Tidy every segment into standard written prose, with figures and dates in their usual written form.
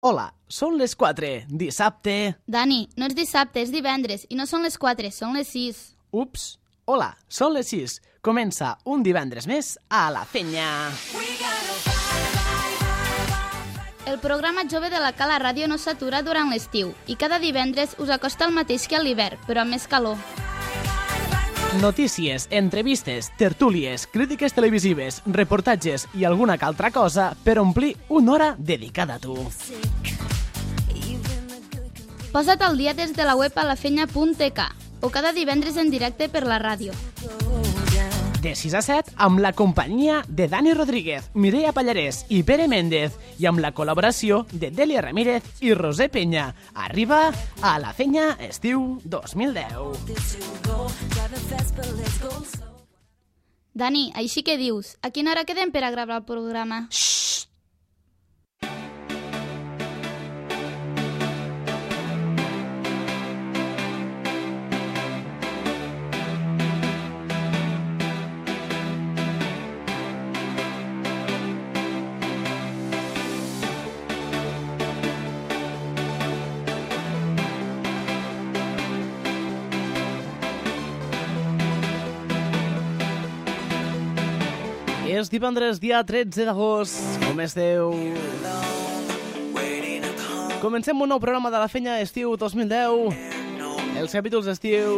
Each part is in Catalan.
Hola, són les 4, dissabte... Dani, no és dissabte, és divendres, i no són les 4, són les 6. Ups, hola, són les 6. Comença un divendres més a La Fenya. El programa jove de la Cala Ràdio no s'atura durant l'estiu i cada divendres us acosta el mateix que a l'hivern, però amb més calor. Notícies, entrevistes, tertúlies, crítiques televisives, reportatges i alguna que altra cosa per omplir una hora dedicada a tu. Posa't al dia des de la web a lafenya.tk o cada divendres en directe per la ràdio. De 6 a 7, amb la companyia de Dani Rodríguez, Mireia Pallarès i Pere Méndez i amb la col·laboració de Delia Ramírez i Roser Penya. Arriba a La Fenya Estiu 2010. Dani, així que dius, a quina hora quedem per a gravar el programa? Xxxt! És divendres, dia 13 d'agost. Com esteu? Comencem un nou programa de La Fenya Estiu 2010. Els capítols d'estiu.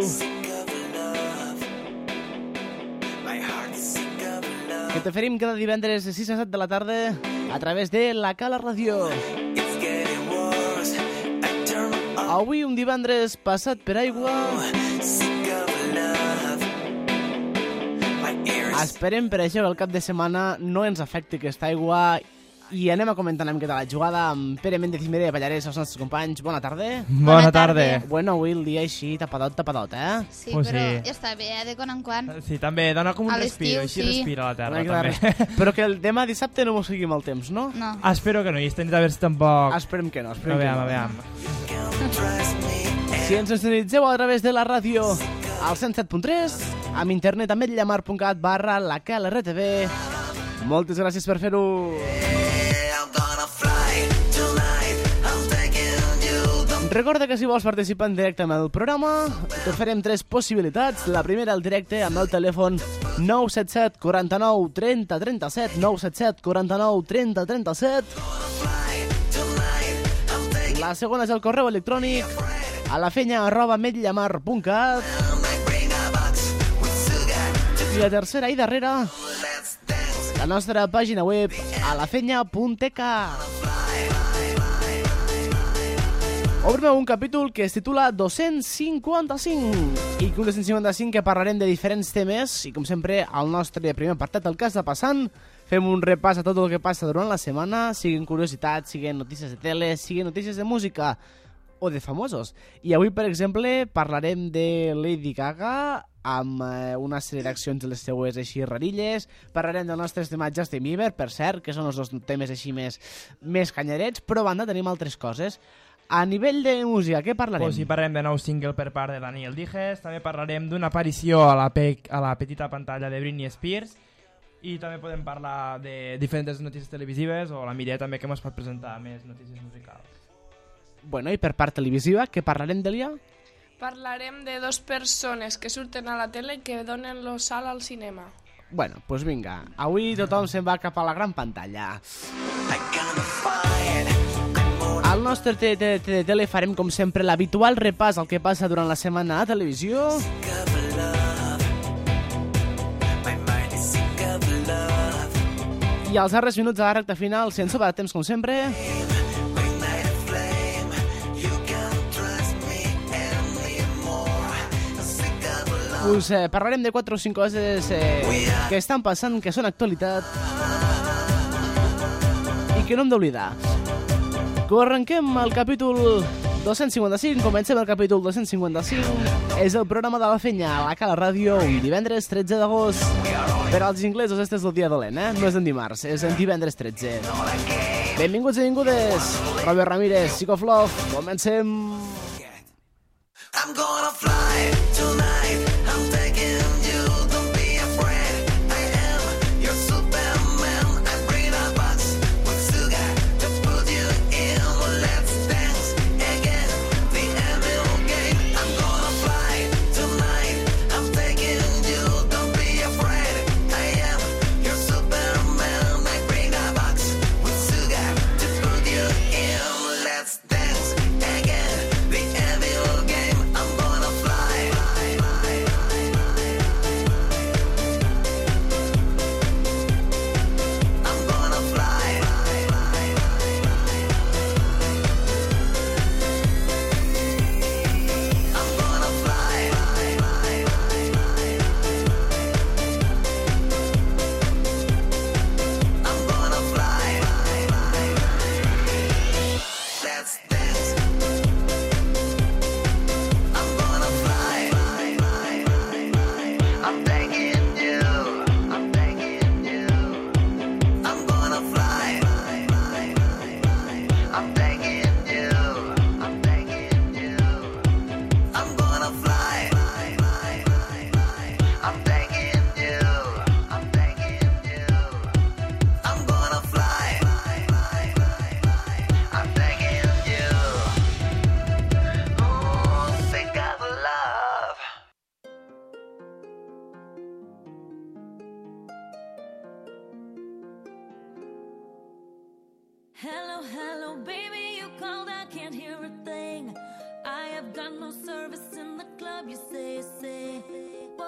Que t'oferim cada divendres de 6 a 7 de la tarda a través de la Cala Ràdio. Avui un divendres passat per aigua. Esperem per això que el cap de setmana no ens afecti aquesta aigua i anem a comentar una miqueta la jugada amb Pere Méndez i Mireia Pallarès, els nostres companys. Bona tarda. Bona tarda. Bueno, avui el dia així tapadot, eh? Sí, Pues però sí. ja està bé, de quan en quan. Sí, també dona com un A l'estiu, respiro, així sí. respira la terra, Una mica també. de- Però que el demà dissabte no mos sigui mal temps, no? No. Espero que no, i esta nit a veure si tampoc... Esperem que no, A esperem que veure, no. a veure. Si ens sintonitzeu a través de la ràdio al 107.3, amb internet a medllamar.cat/lacalartv. Moltes gràcies per fer-ho. Recorda que si vols participar en directe amb el programa, t'oferem 3 possibilitats. La primera, el directe amb el telèfon 977 49 30 37, 977 49 30 37. La segona és el correu electrònic a lafenya@medllamar.cat. I la tercera i darrera, la nostra pàgina web a lafenya.tk. Obrim un capítol que es titula 255 i que un 255 que parlarem de diferents temes i com sempre al nostre primer apartat, el que està passant. Fem un repàs a tot el que passa durant la setmana, siguin curiositats, siguin notícies de tele, siguin notícies de música o de famosos. I avui, per exemple, parlarem de Lady Gaga amb una sèrie d'accions de les seues així rarilles. Parlarem del nostre estimat Justin Bieber, per cert, que són els dos temes així més canyarets, però a banda tenim altres coses. A nivell de música, què parlarem? Pues sí, parlarem de nou single per part de Daniel Dijes, també parlarem d'una aparició a la petita pantalla de Britney Spears i també podem parlar de diferents notícies televisives o la Mireia també que ens pot presentar més notícies musicals. Bueno, i per part televisiva, què parlarem, Delia? Parlarem de 2 persones que surten a la tele i que donen lo salt al cinema. Bueno, doncs vinga, avui tothom se'n va cap a la gran pantalla. Al nostre tele farem, com sempre, l'habitual repàs al que passa durant la setmana a televisió. I als darrers minuts de la recta final, sense sobrar de temps, com sempre, us parlarem de 4 o 5 coses que estan passant, que són actualitat i que no hem d'oblidar. Que arrenquem el capítol 255, comencem el capítol 255. És el programa de La Fenya a la Cala Ràdio, un divendres 13 d'agost. Per als inglesos, este és el dia dolent, no és en dimarts, és en divendres 13. Benvinguts i benvingudes, Robert Ramírez, Psycho of Love, comencem. I'm gonna fly tonight, I'm taking you, don't be afraid, I am your Superman, I bring a box with sugar to put you in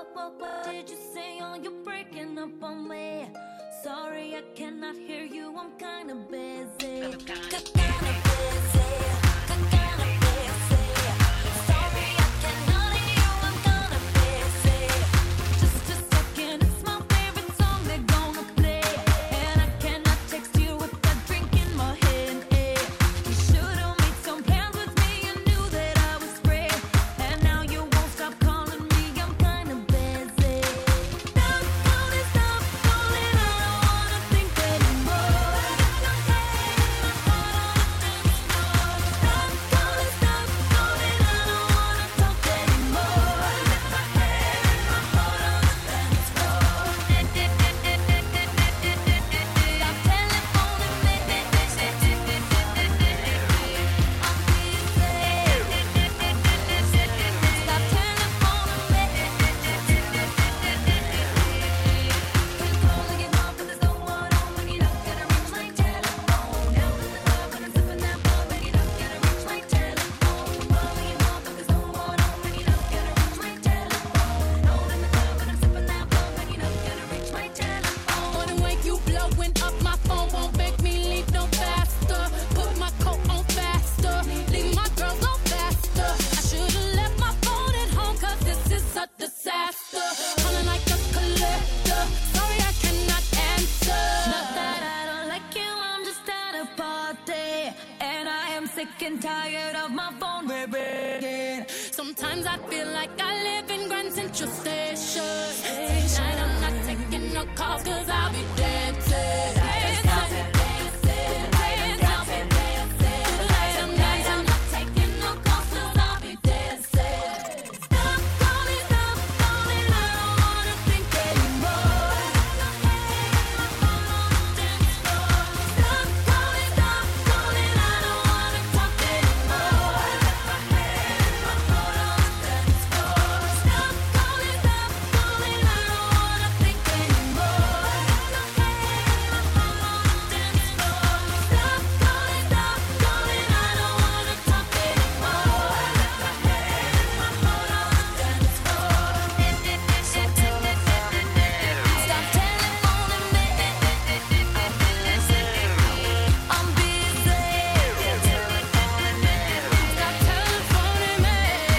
What did you say? Oh, you're breaking up on me. Sorry, I cannot hear you. I'm kinda busy. Kinda busy. Kinda busy. Sorry, I cannot hear you. I'm kinda busy. Just a second, it's my favorite song they're gonna play, and I cannot text you with that drink in my hand. You should've made some plans with me. You knew that I was free, and now you won't stop calling me. I'm kinda busy. Stop calling, stop calling. I don't wanna think anymore. Stop calling, stop calling. I don't wanna talk anymore. Let my head and my heart on the dance floor. Stop telephoning me. Stop telephoning me. Calling you up, but there's no one home when you're not gonna reach my telephone. Out in the club when I'm sipping that bub, and you're not gonna reach my telephone. Calling you up, but there's no one home when you're not gonna reach my telephone. Out in the club when I'm sipping that bub, and you're not gonna reach my telephone. Wanna wake you blowing up my phone won't make me leave no faster. Put my coat on faster, leave my girls on faster. I should've left my phone at home, cause this is a disaster. Calling like a collector, sorry I cannot answer. Not that I don't like you, I'm just at a party, and I am sick and tired of my phone ringing. Sometimes I feel like I live in Grand Central Station. Tonight I'm not taking no calls, cause I'll be dancing. I'm not taking no calls, cause I'll be dancing. Stop calling, stop calling. I don't wanna think anymore. Stop calling, stop calling. I don't wanna talk anymore. Let my head and my heart on the dance floor. Stop calling, stop calling. I don't wanna think anymore. Let my head and my heart on the dance floor. Stop calling, stop calling. I don't wanna talk anymore. Let my head and my heart on the dance floor. Stop telephoning me. I'm busy. Stop telephoning me.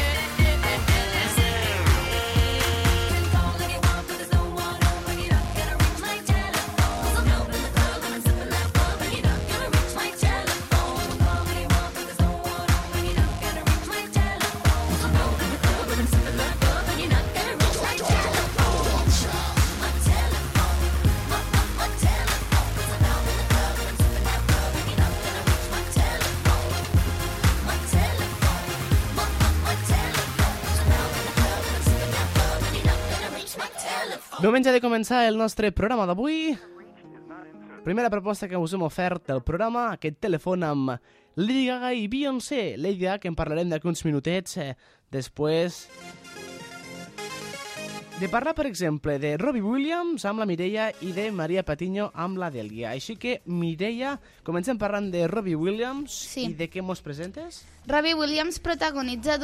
Calling you up, but there's no one home when you're not gonna reach my telephone. I'm out in the club when I'm sipping that bub, and you're not gonna reach my telephone. Calling you up, but there's no one home when you're not gonna reach my telephone. I'm out in the club when I'm sipping that bub, and you're not gonna reach my telephone. My telephone, my telephone. 'Cause I'm out in the club when I'm sipping that bub, and you're not gonna reach my telephone. My telephone, my telephone. 'Cause I'm out in the club when I'm sipping that bub, and you're not gonna reach my telephone. Moment de començar el nostre programa d'avui. Primera proposta que us hem ofert del programa, aquest telèfon amb Lady Gaga i Beyoncé. Lady Gaga, que en parlarem d'aquí uns minutets després de parlar, per exemple, de Robbie Williams amb la Mireia i de Maria Patiño amb la Dèlia. Així que, Mireia, comencem parlant de Robbie Williams. Sí. I de què mos presentes? Robbie Williams protagonista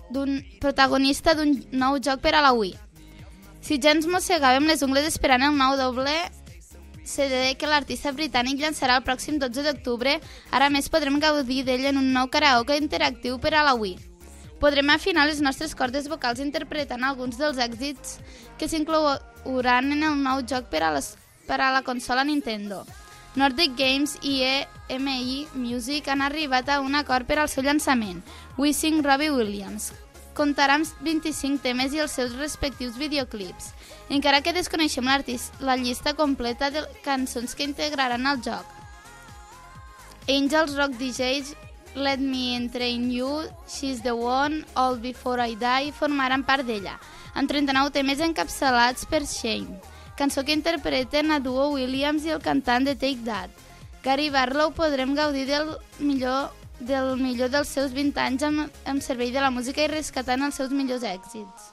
d'un nou joc per a la Wii. Si ja ens mossegàvem les ungles esperant el nou doble CD que l'artista britànic llançarà el pròxim 12 d'octubre, ara més podrem gaudir d'ell en un nou karaoke interactiu per a la Wii. Podrem afinar les nostres cordes vocals interpretant alguns dels èxits que s'inclouran en el nou joc per a la consola Nintendo. Nordic Games i EMI Music han arribat a un acord per al seu llançament, We Sing Robbie Williams. Comptarà amb 25 temes i els seus respectius videoclips, encara que desconeixem la llista completa de cançons que integraran al joc. Angels, Rock DJs, Let Me Entrain You, She's the One, All Before I Die formaran part d'ella, amb 39 temes encapçalats per Shane, cançó que interpreten a duo Williams i el cantant de Take That. Gary Barlow podrem gaudir del millor dels seus 20 anys amb servei de la música i rescatant els seus millors èxits.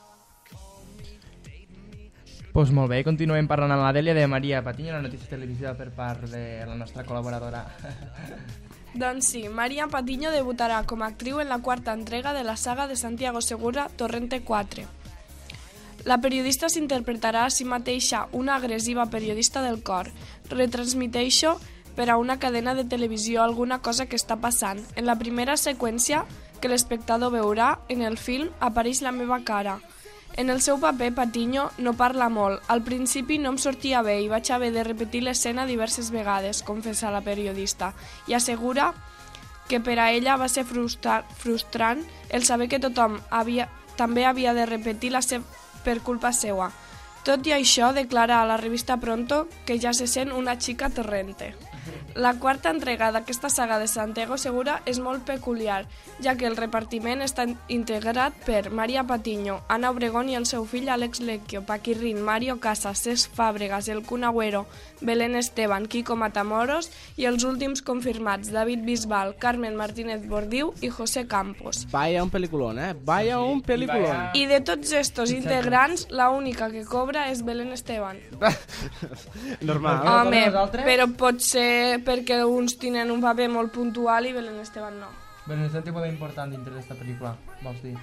Pues molt bé, continuem parlant amb la Dèlia de Maria Patiño, la notícia televisiva per part de la nostra col·laboradora. Doncs sí, Maria Patiño debutarà com a actriu en la quarta entrega de la saga de Santiago Segura, Torrente 4. La periodista s'interpretarà a si mateixa una agressiva periodista del cor. Retransmiteixo per a una cadena de televisió alguna cosa que està passant. En la primera seqüència que l'espectador veurà en el film apareix la meva cara. En el seu paper, Patiño no parla molt. Al principi no em sortia bé i vaig haver de repetir l'escena diverses vegades, confessa la periodista, i assegura que per a ella va ser frustrant el saber que tothom també havia de repetir per culpa seua. Tot i això, declara a la revista Pronto que ja se sent una xica torrente. La quarta entrega d'aquesta saga de Santiago Segura és molt peculiar, ja que el repartiment està integrat per María Patiño, Ana Obregón i el seu fill Àlex Lecchio, Paquirrín, Mario Casas, Cesc Fàbregas, El Kun Agüero, Belén Esteban, Kiko Matamoros i els últims confirmats, David Bisbal, Carmen Martínez Bordiu i José Campos. Vaya un peliculón, Vaya un peliculón. I de tots estos integrants, la única que cobra és Belén Esteban. Normal. Home, però pot ser perquè uns tenen un paper molt puntual i Belén Esteban no. Belén Esteban té un paper important dintre d'esta pel·lícula, vols dir?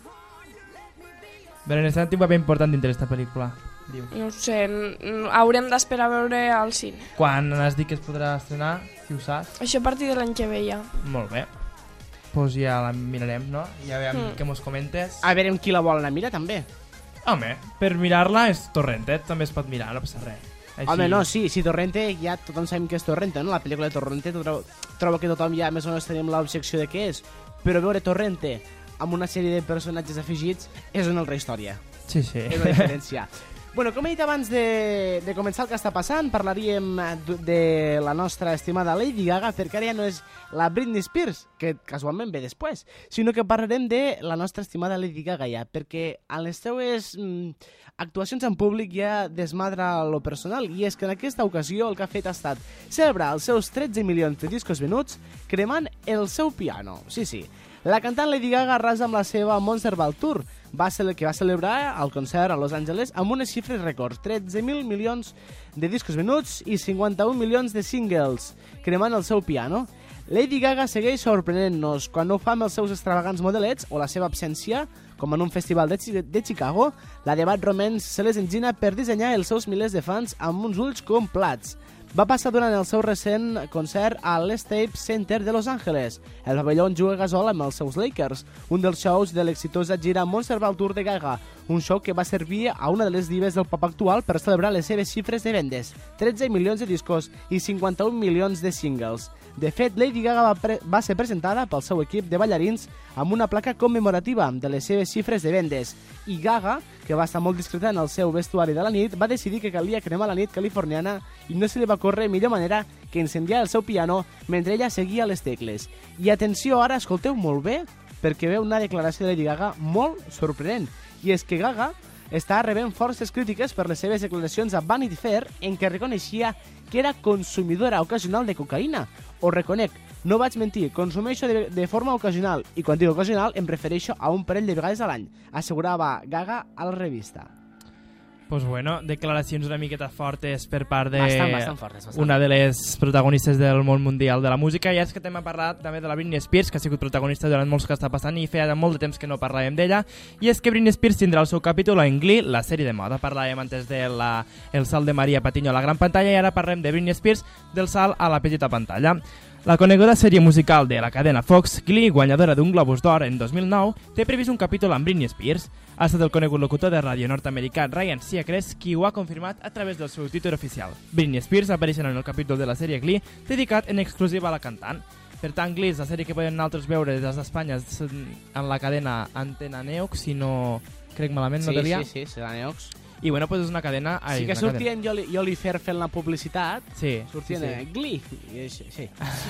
Belén Esteban té un paper important dintre d'esta pel·lícula, diu. No ho sé, haurem d'esperar a veure al cine. Quan has dit que es podrà estrenar, si ho saps? Això a partir de l'any que ve ja. Molt bé. Pues ja la mirarem, no? Ja veiem què mos comentes. A veure qui la vol anar a mirar, també. Home, per mirar-la és Torrentet, també es pot mirar, no passa res. Així... Home, no, sí, Torrente, ja tothom sabem que és Torrente, no? La pel·lícula de Torrente, trobo que tothom ja més o menys tenim l'objecció de què és, però veure Torrente amb una sèrie de personatges afegits és una altra història. Sí, sí. És la diferència. Bueno, com he dit abans de començar el que està passant, parlaríem de la nostra estimada Lady Gaga, perquè ara ja no és la Britney Spears, que casualment ve després, sinó que parlarem de la nostra estimada Lady Gaga ja, perquè a les seues actuacions en públic ja desmadra lo personal, i és que en aquesta ocasió el que ha fet ha estat celebrar els seus 13 milions de discos venuts cremant el seu piano. Sí, sí. La cantant Lady Gaga arrasa amb la seva Monster Ball Tour, que va celebrar el concert a Los Angeles amb unes xifres rècords, 13.000 milions de discos venuts i 51 milions de singles, cremant el seu piano. Lady Gaga segueix sorprenent-nos quan no ho fa amb els seus extravagants modelets o la seva absència, com en un festival de Chicago. La de Bad Romance se les engina per dissenyar els seus milers de fans amb uns ulls com plats. Va passar durant el seu recent concert a l'Staples Center de Los Angeles. El pavelló juga gasol amb els seus Lakers, un dels shows de l'exitosa gira Monster Ball Tour de Gaga, un show que va servir a una de les dives del pop actual per celebrar les seves xifres de vendes, 13 milions de discos i 51 milions de singles. De fet, Lady Gaga va ser presentada pel seu equip de ballarins amb una placa commemorativa de les seves xifres de vendes, i Gaga, que va estar molt discreta en el seu vestuari de la nit, va decidir que calia cremar la nit californiana i no se li va córrer millor manera que incendiar el seu piano mentre ella seguia les tecles. I atenció, ara escolteu molt bé, perquè veu una declaració de Lady Gaga molt sorprenent, i és que Gaga està rebent forces crítiques per les seves declaracions a Vanity Fair, en què reconeixia que era consumidora ocasional de cocaïna. Ho reconec, no vaig mentir, consumeixo de forma ocasional, i quan dic ocasional em refereixo a un parell de vegades a l'any, assegurava Gaga a la revista. Pues bueno, declaracions una miqueta fortes per part de bastant fortes. Una de les protagonistes del món mundial de la música, i és que també hem parlat també de la Britney Spears, que ha sigut protagonista durant molts que està passant i feia molt de temps que no parlàvem d'ella, i és que Britney Spears tindrà el seu capítol en Glee, la sèrie de moda. Parlàvem antes de el salt de Maria Patiño a la gran pantalla, i ara parlem de Britney Spears del salt a la petita pantalla. La coneguda sèrie musical de la cadena Fox, Glee, guanyadora d'un Globus d'Or en 2009, té previst un capítol amb Britney Spears. Ha estat el conegut locutor de ràdio nord-americà Ryan Seacrest qui ho ha confirmat a través del seu Twitter oficial. Britney Spears apareixerà en el capítol de la sèrie Glee dedicat en exclusiva a la cantant. Per tant, Glee és la sèrie que podem altres veure des d'Espanya en la cadena Antena Neox, si no crec malament, no Delia? Sí, serà Neox. I bueno, pues és una cadena... Sí que sortien Jolifer fent la publicitat, sí, sortien sí. Glee, sí.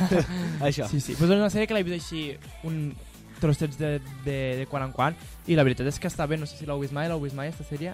Això. Sí, sí, pues és una sèrie que l'he vist així un trossets de quan en quan, i la veritat és que està bé, no sé si l'heu vist mai, aquesta sèrie?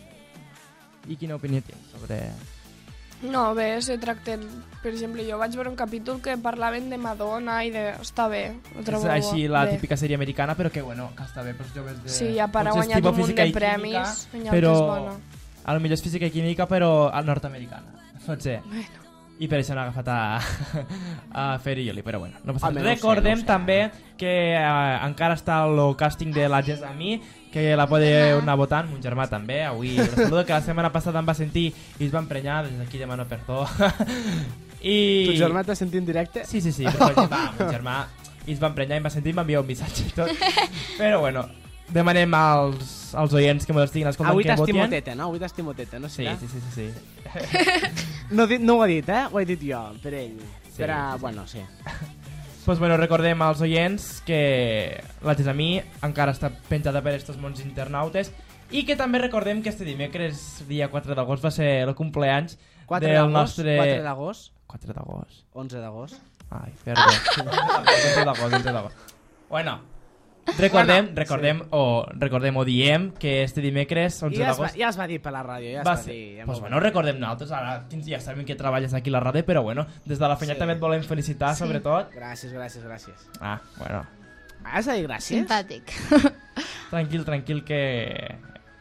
I quina opinió tens sobre... No, bé, se tracten... Per exemple, jo vaig veure un capítol que parlaven de Madonna i de... Està bé, ho trobo és així la bé. Típica sèrie americana, però que bueno, que està bé pels joves de... Sí, ja per ha guanyat un munt de premis, però a lo millor és física i química, però nord-americana, pot ser. Bueno. i per això han agafat a Ferioli, però bueno, no passa Home, res. no sé, Recordem no sé. també que encara està el càsting de la Jess a mi, que la podeu anar votant, mon germà també, avui el saludo, que la setmana passada em va sentir i es va emprenyar, des d'aquí demano perdó. I... Tu germà t'ha sentit en directe? Sí, però mon germà i es va emprenyar i em va sentir i m'envia un missatge i tot. Però bueno, demanem als oients que m'ho estiguin escoltant Avui que t'has votin. timoteta, no? Avui t'has timoteta, no Sí, sé. sí. No ho ha dit, Ho he dit jo, per ell. Sí, Però, sí. bueno, sí. Pues bueno, recordem als oients que la Jess a mi encara està penjada per estos mons internautes i que també recordem que este dimecres, dia 4 d'agost, va ser el cumpleaños 4 del d'agost, nostre... 4 d'agost, 4 d'agost. 11 d'agost. Ai, perdó. 11 d'agost. Bueno, recordem o diem que este dimecres, 11 d'agost... Ja es va dir per la ràdio, ja es Va va ser. dir. Ja Pues m'ho bueno, va dir. recordem nosaltres, ara ja sabem que treballes aquí a la ràdio, però bueno, des de la feina Sí. també et volem felicitar, sobretot. Gràcies. Ah, bueno, Has de dir gràcies? Simpàtic. tranquil que...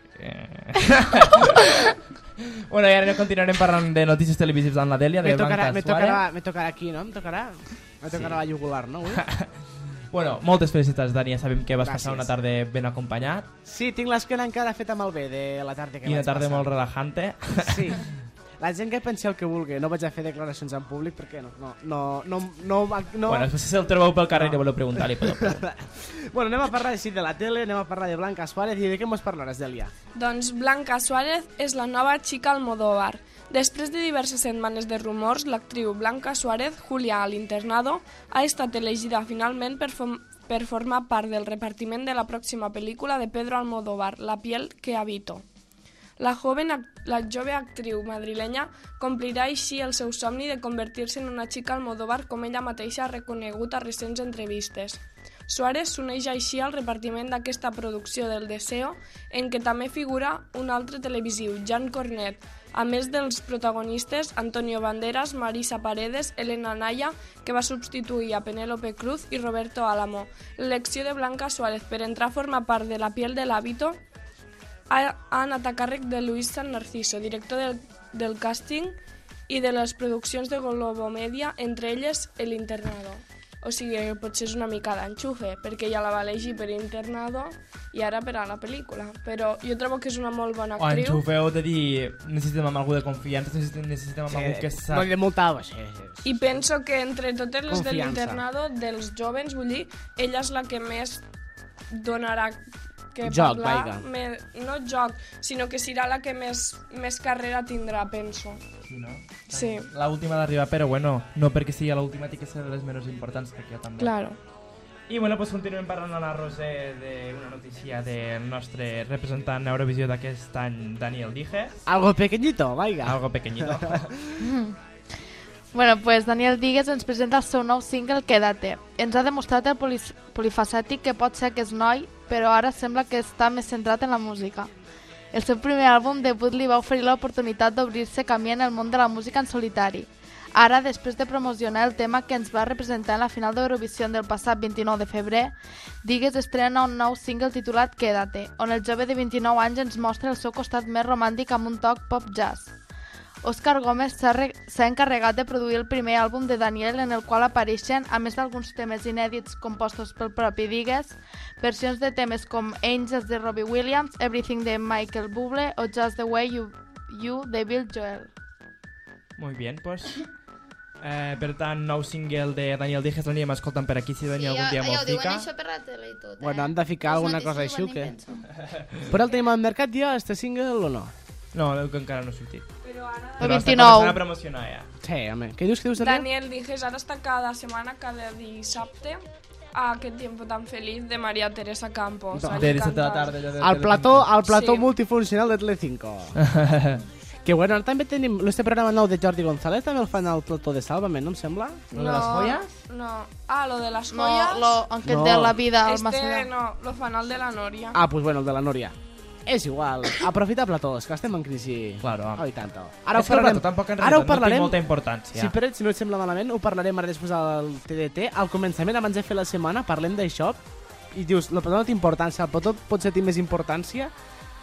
Bueno, i ara no continuarem parlant de notícies televisives amb la Dèlia, de Blanca Suárez. Me tocarà aquí, no? Me tocarà la jugular, no? Avui? Bueno, moltes felicitats, Dani, ja sabem que vas Gràcies. passar una tarda ben acompanyat Sí, tinc l'esquena encara feta malbé de la tarda que i una vaig tarda passar. molt relajante. Sí. La gent que pensi el que vulgui. No vaig a fer declaracions en públic perquè no. Bueno, si el trobeu pel carrer i voleu preguntar-li, podeu preguntar. Bueno, anem a parlar així de la tele, anem a parlar de Blanca Suárez i de què mos parlaràs, Dèlia? Doncs Blanca Suárez és la nova xica Almodóvar. Després de diverses setmanes de rumors, l'actriu Blanca Suárez, Julia al internado, ha estat elegida finalment per formar part del repartiment de la pròxima pel·lícula de Pedro Almodóvar, La piel que habito. La jove actriu madrilenya complirà així el seu somni de convertir-se en una xica Almodóvar, com ella mateixa ha reconegut a recents entrevistes. Suárez s'uneix així al repartiment d'aquesta producció del Deseo, en què també figura un altre televisiu, Jan Cornet, a més dels protagonistes Antonio Banderas, Marisa Paredes, Elena Naya, que va substituir a Penélope Cruz, i Roberto Álamo. L'elecció de Blanca Suárez per entrar a formar part de La piel del hábito ha anat a càrrec de Luis San Narciso, director del càsting i de les produccions de Globomedia, entre elles El Internado. O sigui, potser és una mica d'enxufe, perquè ja la va elegir per Internado i ara per a la pel·lícula. Però jo trobo que és una molt bona O actriu. enxufeu de dir, necessitem amb algú de confiança, necessitem amb algú que sap... No, de molta... Sí. I penso que entre totes les de Confiança. l'Internado, dels jovens, vull dir, ella és la que més donarà que Joc, parlar. vaiga. No joc, sinó que serà la que més carrera tindrà, penso. Sí, no? Sí, La última d'arribar, però bueno, no perquè sigui l'última, té que ser de les menys importants, que jo també. claro. I bueno, pues continuem parlant a la Roser d'una notícia del nostre representant a Eurovisió d'aquest any, Daniel Dijes. Algo pequeñito, vaiga. Algo pequeñito. Bueno, pues Daniel Díguez ens presenta el seu nou single Quédate. Ens ha demostrat el polifacètic que pot ser aquest noi, però ara sembla que està més centrat en la música. El seu primer àlbum debut li va oferir l'oportunitat d'obrir-se camí en el món de la música en solitari. Ara, després de promocionar el tema que ens va representar en la final d'Eurovisió del passat 29 de febrer, Díguez estrena un nou single titulat Quédate, on el jove de 29 anys ens mostra el seu costat més romàntic amb un toc pop-jazz. Òscar Gómez s'ha encarregat de produir el primer àlbum de Daniel, en el qual apareixen, a més d'alguns temes inèdits compostos pel propi Díguez, versions de temes com Angels de Robbie Williams, Everything de Michael Bublé o Just the Way You de Bill Joel. Muy bien, pues... per tant, nou single de Daniel Dijes, l'anirem escoltant per aquí, si Daniel algun dia ja m'ho ho diuen fica. això per la tele i tot, Bueno, han de ficar Les alguna notícies cosa així o ho què? inventen. Però el tenim al mercat ja, este single o no? No, que encara no ha sortit. Però ara El Però està 29. començant a promocionar ja. Sí, home. Què dius, Daniel? Daniel Dijes ara està cada setmana, cada dissabte, a Aquest tiempo tan feliz de María Teresa Campos. No. allí De 17 de la cantant. tarda. allò de Al plató Sí. multifuncional de Telecinco. Que bueno, ara també tenim este programa nou de Jordi González, també el fan al plató de Sálvame, no em sembla? Lo de las joyas? No. Ah, lo de las No, joyas. aunque No. de la vida al más Este allá. no, lo fanal de la Noria. Ah, pues bueno, el de la Núria. És igual, aprofita platós, que estem en crisi. Claro. Oh, i tant. És que el plató tampoc en ara ho realitat no té parlarem. molta importància. Si per si no et sembla malament, ho parlarem ara després al TDT. Al començament, abans de fer la setmana, parlem d'això i dius, el plató no té importància, el plató potser té més importància.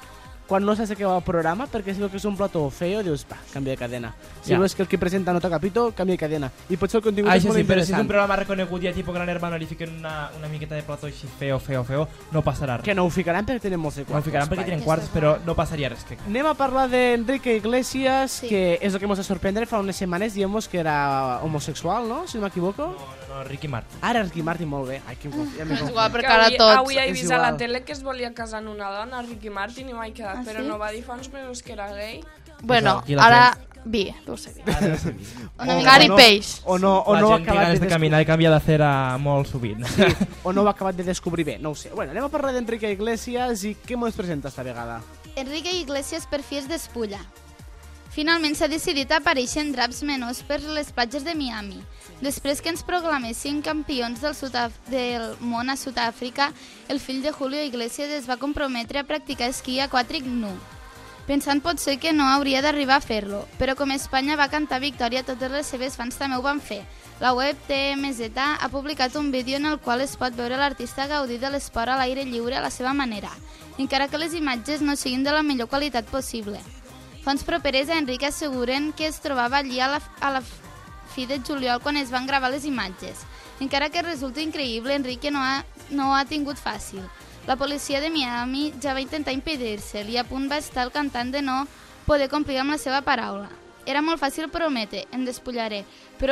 quan no saps de què va el programa, perquè si veu que és un plató feo, dius, va, canvia de cadena. Si Ja. veus que el que presenta no toca pito, canvia de cadena. I potser el contingut és Això molt sí, però si és un interessant. programa reconegut ja tipus Gran Hermano li fiquen una miqueta de plató així feo, no passarà res. Que no ho ficaran perquè tenen molts de No ho ficaran perquè tenen quarts, però no passaria res. Anem a parlar d'Enrique Iglesias, Sí. que és el que ens va sorprendre fa unes setmanes, dient-nos que era homosexual, no? Si no m'equivoco. No, Ricky Martin. Ara Ricky Martin, molt bé. Ai, que ja m'he És confós. igual, perquè Que ara avui, tots... avui he és vist a la igual. tele que es volia casar amb una dona, Ricky Martin, i m'he quedat, Ah, però sí? no va dir fa uns mesos que era gay. Bueno, Qui l'ha ara... Vi, deu ser vi. Ara no sé. Una O mica Gary no- Page. O no La ho ha gent té acabat ganes de de caminar i canviar de cera molt sovint. Sí, o no ho ha acabat de descobrir bé, no ho sé. Bueno, anem a parlar d'Enrique Iglesias i què ens presenta esta vegada? Enrique Iglesias per fi es despulla. Finalment s'ha decidit a aparèixer en draps menors per les platges de Miami. Després que ens proclamessin campions del món a Sud-àfrica, el fill de Julio Iglesias es va comprometre a practicar esquí aquàtic nu. Pensant potser que no hauria d'arribar a fer-lo, però com Espanya va cantar victòria, totes les seves fans també ho van fer. La web TMZ ha publicat un vídeo en el qual es pot veure l'artista gaudir de l'esport a l'aire lliure a la seva manera, encara que les imatges no siguin de la millor qualitat possible. Fonts properes a Enrique asseguren que es trobava allí a la fi de juliol quan es van gravar les imatges. Encara que resulta increïble, Enrique no ho ha tingut fàcil. La policia de Miami ja va intentar impedir-se'l i a punt va estar el cantant de no poder complir amb la seva paraula. Era molt fàcil prometre, em despullaré, però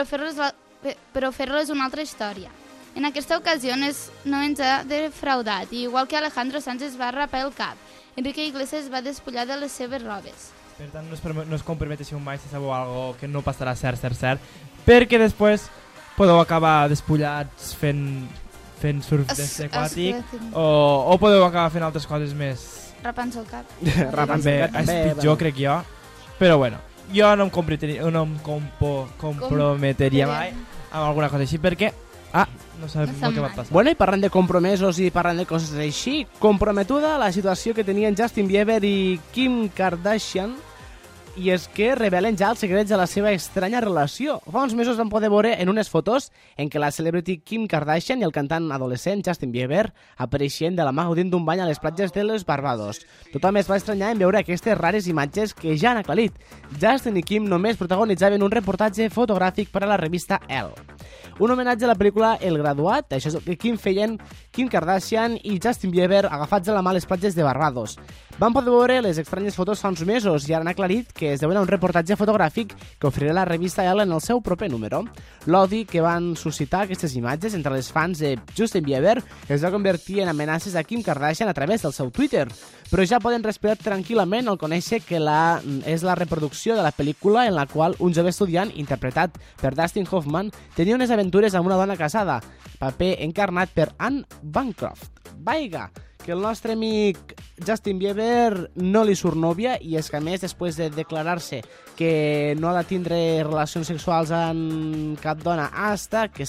fer-lo és una altra història. En aquesta ocasió no ens ha defraudat i igual que Alejandro Sanz es va rapar el cap, Enrique Iglesias es va despullar de les seves robes. Per tant, no es comprometeixeu mai si sabeu algo que no passarà cert, perquè després podeu acabar despullats fent surf aquàtic o podeu acabar fent altres coses més... Rapant-se el cap. També és pitjor, crec jo. Però bueno, jo no em comprometria mai amb alguna cosa així perquè... no sabem No el que va mal. passar. Bueno, i parlant de compromesos i parlant de coses així, comprometuda la situació que tenien Justin Bieber i Kim Kardashian, i és que revelen ja els secrets de la seva estranya relació. Fa uns mesos vam poder veure en unes fotos en què la celebrity Kim Kardashian i el cantant adolescent Justin Bieber apareixien de la mà gaudint d'un bany a les platges de les Barbados. Tothom es va estranyar en veure aquestes rares imatges que ja han aclarit. Justin i Kim només protagonitzaven un reportatge fotogràfic per a la revista Elle. Un homenatge a la pel·lícula El Graduat, això és el que feien Kim Kardashian i Justin Bieber agafats de la mà a les platges de Barbados. Vam poder veure les estranyes fotos fa uns mesos i ara han aclarit que es deuen a un reportatge fotogràfic que oferirà la revista Elle en el seu proper número. L'odi que van suscitar aquestes imatges entre les fans de Justin Bieber es va convertir en amenaces a Kim Kardashian a través del seu Twitter, però ja poden respirar tranquil·lament al conèixer que és la reproducció de la pel·lícula en la qual un jove estudiant, interpretat per Dustin Hoffman, tenia unes aventures amb una dona casada, paper encarnat per Anne Bancroft. Vaiga, que el nostre amic Justin Bieber no li surt nòvia i és que a més després de declarar-se que no ha de tindre relacions sexuals amb cap dona hasta que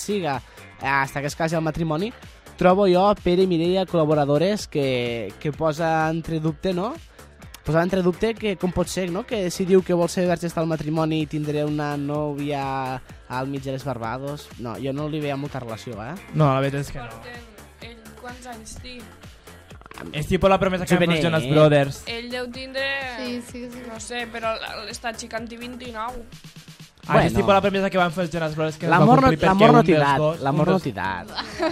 es casi al matrimoni, trobo jo Pere i Mireia col·laboradores que posa entre dubte, no? Posava entre dubte que com pot ser, no? Que si diu que vol ser verge hasta el matrimoni i tindré una nòvia al mig de les Barbados. No, jo no li veia molta relació, No, la veritat és que no. Ell quants anys té? És tipus la promesa que van fer els Juvenet. Jonas Brothers. Ell deu tindre... Sí. No sé, però esta xica en té 29. És Bueno. tipus la promesa que van fer els Jonas Brothers que es va L'amor complir perquè no un t'hi dels dat, dos... l'amor un no dels- t'hi dat.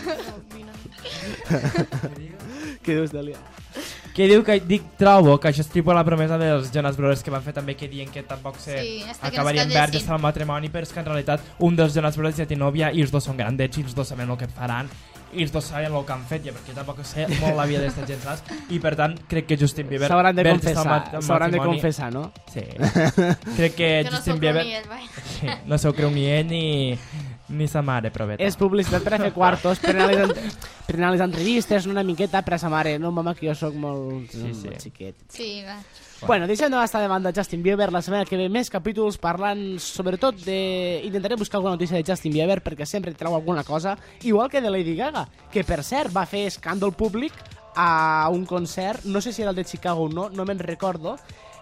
Què dius, Dèlia? Que trobo que això és tipus la promesa dels Jonas Brothers que van fer també que diuen que tampoc Sí, hasta que acabarien nos verges casessin. al matrimoni, però és que en realitat un dels Jonas Brothers ja té nòvia i els dos són grandets i els dos saben el que faran i els dos saben el que han fet, ja perquè tampoc sé molt la vida d'esta gent, saps? I per tant crec que Justin Bieber S'hauran de verges al confessar, al s'hauran de matrimoni- confessar, no? Sí. Crec que Que no Justin s'ho Bieber creu ni ell, vai. sí, no s'ho creu ni ell ni sa mare, proveta. És publicitat per a fer quartos, per anar a les entrevistes, una miqueta per a sa mare. No, mama, que jo sóc molt, molt xiquet. Sí, va. Bueno, deixem de estar de banda Justin Bieber. La setmana que ve més capítols parlant sobretot de... Intentaré buscar alguna notícia de Justin Bieber perquè sempre treu alguna cosa, igual que de Lady Gaga, que per cert va fer escàndol públic a un concert, no sé si era el de Chicago o no, no me'n recordo,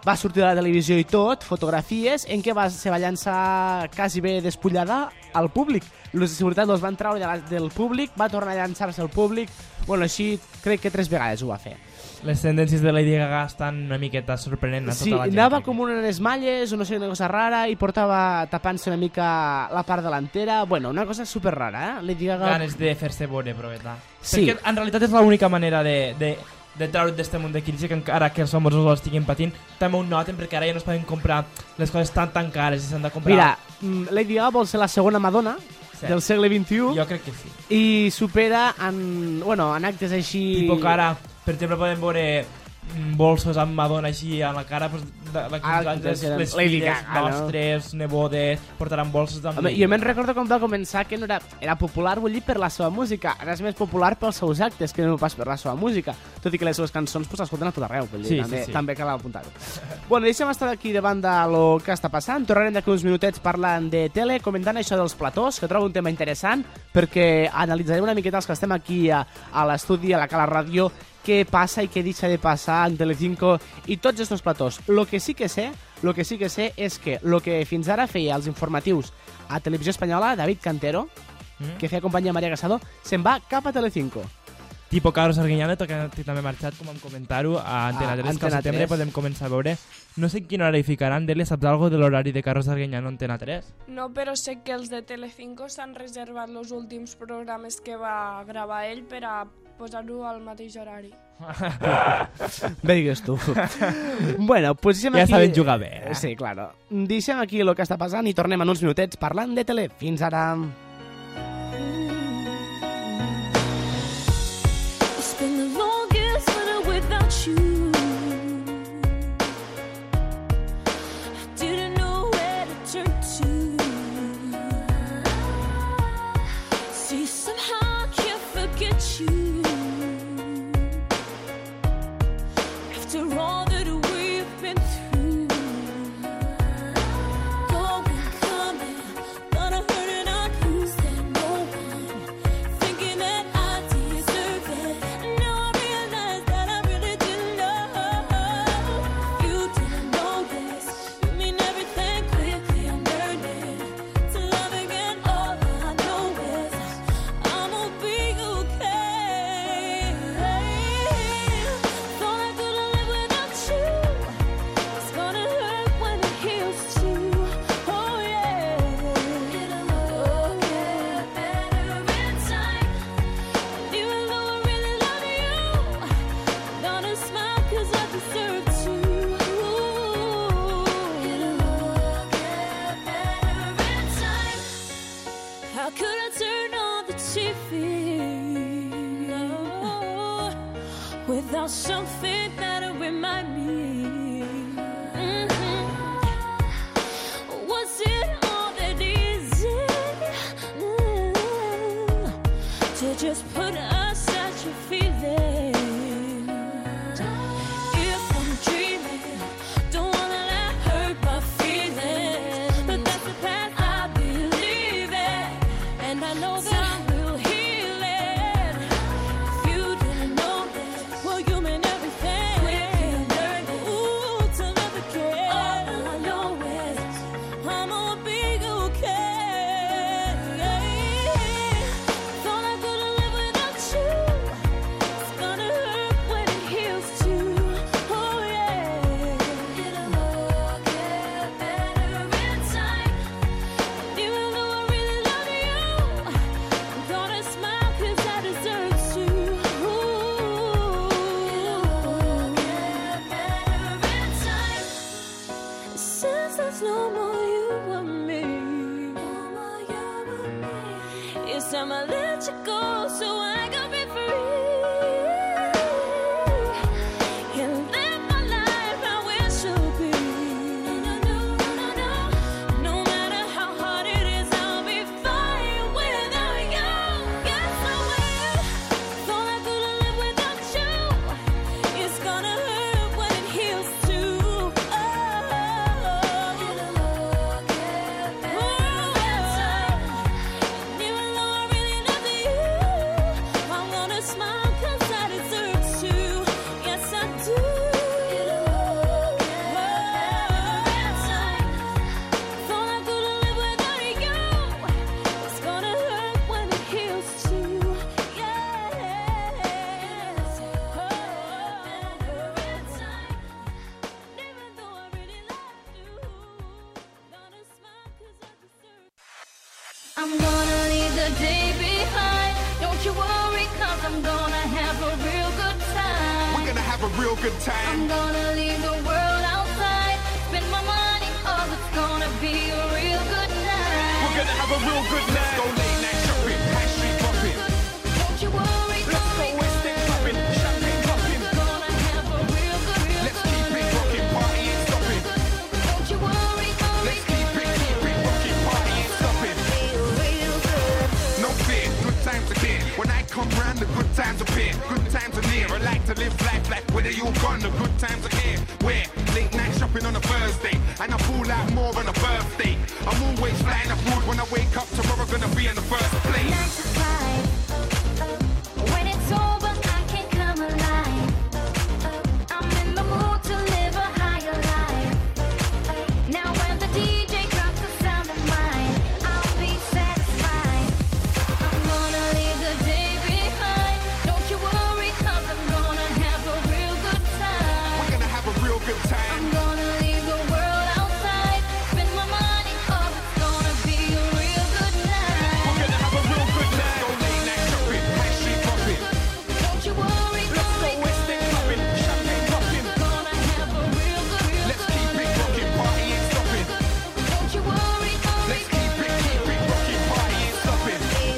va sortir a la televisió i tot, fotografies, en què se va llançar quasi bé despullada al públic. Els de seguretat els van treure del públic, va tornar a llançar-se al públic, bueno, així crec que 3 vegades ho va fer. Les tendències de Lady Gaga estan una miqueta sorprenent a tota Sí, la gent. anava com unes malles o no sé, una cosa rara i portava tapant-se una mica la part delantera. Bueno, una cosa super rara, Lady Gaga... Ganes de fer-se bona, proveta. Sí. Perquè en realitat és l'única manera de treure't d'este munt de crisi, que encara que els famosos ho estiguin patint, també ho noten perquè ara ja no es poden comprar les coses tan cares i s'han de comprar... Mira, Lady Gaga vol ser la segona Madonna del segle XXI Jo crec que sí. i supera en actes així... Tipo que ara, per exemple, podem veure bolsos amb Madonna així a la cara, pues, les Lady filles Gaga, nostres, nebodes, portaran bolsos amb... Home, jo me'n recordo com va començar que no era popular, vull dir, per la seva música. Ara és més popular pels seus actes que no pas per la seva música. Tot i que les seves cançons pues, s'escolten a tot arreu, vull dir, també cal apuntar-ho. Bueno, deixem estar aquí davant de lo que està passant. Tornarem d'aquí uns minutets parlant de tele, comentant això dels platós, que trobo un tema interessant, perquè analitzarem una miqueta els que estem aquí a l'estudi, a la Cala Ràdio, què passa i què deixa de passar en Telecinco i tots aquests platós. Lo que sí que sé és que lo que fins ara feia els informatius a Televisió Espanyola, David Cantero, que feia companyia a Maria Casado, se'n va cap a Telecinco. Tipo Carlos Arguiñano, que també ha marxat, com vam comentar-ho, a Antena 3, que al setembre podem començar a veure. No sé en quin horari ficaran, Dele, saps alguna de l'horari de Carlos Arguiñano a Antena 3? No, però sé que els de Telecinco s'han reservat els últims programes que va gravar ell per a posar-ho al mateix horari. Bé digues tu. Bueno, pues deixem Ja aquí... saben jugar bé, eh? Sí, claro. Deixem aquí el que està passant i tornem en uns minutets parlant de tele. Fins ara. It's been the longest winter without you. I didn't know where to turn to. See, somehow I can't forget you. After all that we've been through, going, coming, but I heard it on who's that no one, thinking that I deserve it. And now I realize that I really didn't know. You didn't know this. You mean everything quickly. I'm learning to love again. All I know is I'm gonna be okay. Thought I couldn't live without you. It's gonna hurt when it heals too. Oh yeah. It'll get better in time. And even though I really love you, I'm gonna smile 'cause I deserve to. It'll get better in time. How could I turn on the TV without something that'll remind me? Was it all that easy to just put aside your feelings? If I'm dreaming, don't wanna let hurt my feelings, but that's the path I believe in, and I know that time will heal it. If you didn't know this, well, you mean everything. Quickly learning, ooh, to love again. All I know is I'm gonna be okay. Thought I couldn't live without you. Don't you worry, cause I'm gonna have a real good time. We're gonna have a real good I'm time. gonna leave the world outside. Spend my money, oh, it's gonna be a real good night. We're gonna have a real good night. Let's go late night shopping, high street shopping. Don't you worry, Let's go West End clubbing, champagne popping. gonna have a real good Let's keep it rocking, party ain't stopping. Don't you worry, Let's keep it rocking, party ain't stopping. real good. No fear, good times are here. When I come round, the good times appear. Good times are near. I like to live life like whether you're gone, the good times are here. Where late night shopping on a Thursday, and I fall out more on a birthday. I'm always flying abroad. When I wake up tomorrow, gonna be in the first place. 9 to 5. When it's over, I can come alive. I'm in the mood to live a higher life. Now when the DJ drops the sound of mine, I'll be satisfied. I'm gonna leave the day behind. Don't you worry, cause I'm gonna have a real good time. We're gonna have a real good I'm time. gonna leave the world outside. Spend my money, oh, it's gonna be a real good night. We're gonna have a real good night. Go late night shopping, high street shopping. Don't you worry, Let's go West End clubbing, champagne popping. gonna have a real good Let's keep it rocking, party ain't stopping. Don't you worry, Let's keep it rocking, party ain't stopping.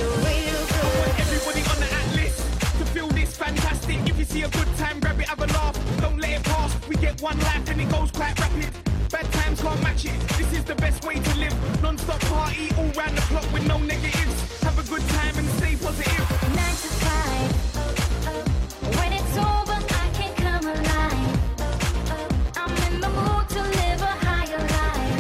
I want everybody on the atlas to feel this fantastic. If you see a good time, grab it, have a laugh. Don't let it pass. We get one life and it goes quite rapid. Bad times can't match it. This is the best way to live. Non-stop party all round the clock with no negatives. Have a good time and stay positive. 9 to 5. When it's over, I can come alive. I'm in the mood to live a higher life.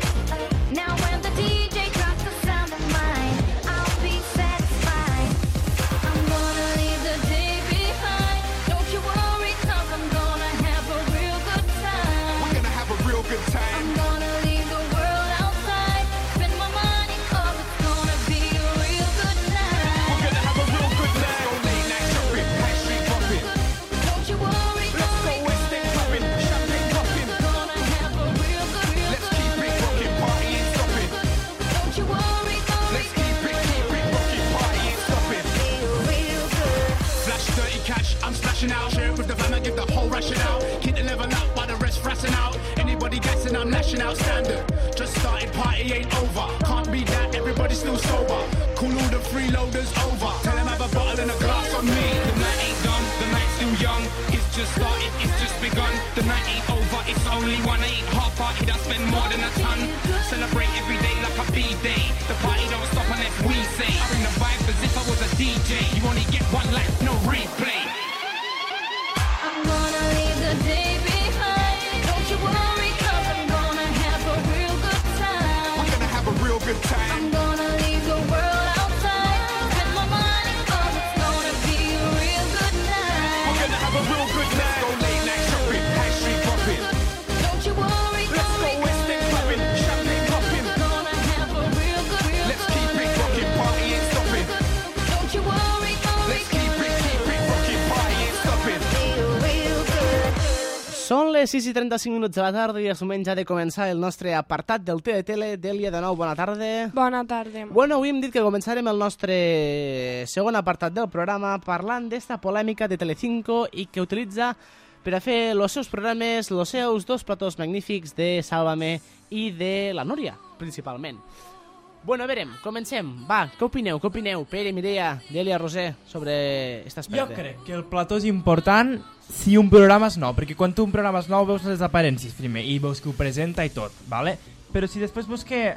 Now when the DJ drops the sound of mine, I'll be satisfied. I'm gonna leave the day behind. Don't you worry, cause I'm gonna have a real good time. We're gonna have a real good I'm time. gonna leave the world outside. Spend my money, oh, it's gonna be a real good night. We're gonna have a real good night. Go late night shopping, high street shopping. Don't you worry, Let's go West End clubbing, champagne popping. gonna have a real good Let's keep it rocking, party ain't stopping. Don't you worry, Let's keep it rocking, party ain't stopping. real good. Flash dirty cash, I'm splashing out. Share it with the van, I give the whole ration out. Keep the level up while the rest frassing out. Anybody guessing I'm lashing out standard. Just started, party ain't over. Can't beat that, everybody's still sober. Cool all the freeloaders over. Tell them have a bottle and a glass on me. The night ain't done, the night's still young. It's just started, it's just begun. The night ain't over, it's only one. I ain't half-hearted, I spend more than a ton. Celebrate every day like a B-day. The party don't stop unless we say. I bring the vibe as if I was a DJ. You only get one life, no replay. I'm gonna leave the day behind. Don't you worry, cause I'm gonna have a real good time. We're gonna have a real good I'm time. gonna leave the world outside. Spend my money, oh, it's gonna be a real good night. We're gonna have a real good night. Go late night shopping, high street shopping. Don't you worry, Let's go West End clubbing, champagne popping. gonna have a real good Let's keep it rocking, party ain't stopping. Don't you worry, Let's keep it rocking, party ain't stopping. real good. Són les 6:35 de la tarda i és moment ja de començar el nostre apartat del TDTele. Dèlia, de nou, bona tarda. Bona tarda. Bueno, avui hem dit que començarem el nostre segon apartat del programa parlant d'esta polèmica de Telecinco i que utilitza per a fer els seus programes, els seus dos platós magnífics de Sálvame i de la Núria, principalment. Bueno, a veure, comencem. Va, què opineu? Pere, Mireia, Dèlia, Roser, sobre aquest aspecte? Jo crec que el plató és important si un programa és nou, perquè quan tu un programa és nou veus les aparences primer i veus que ho presenta i tot, ¿vale? Però si després veus que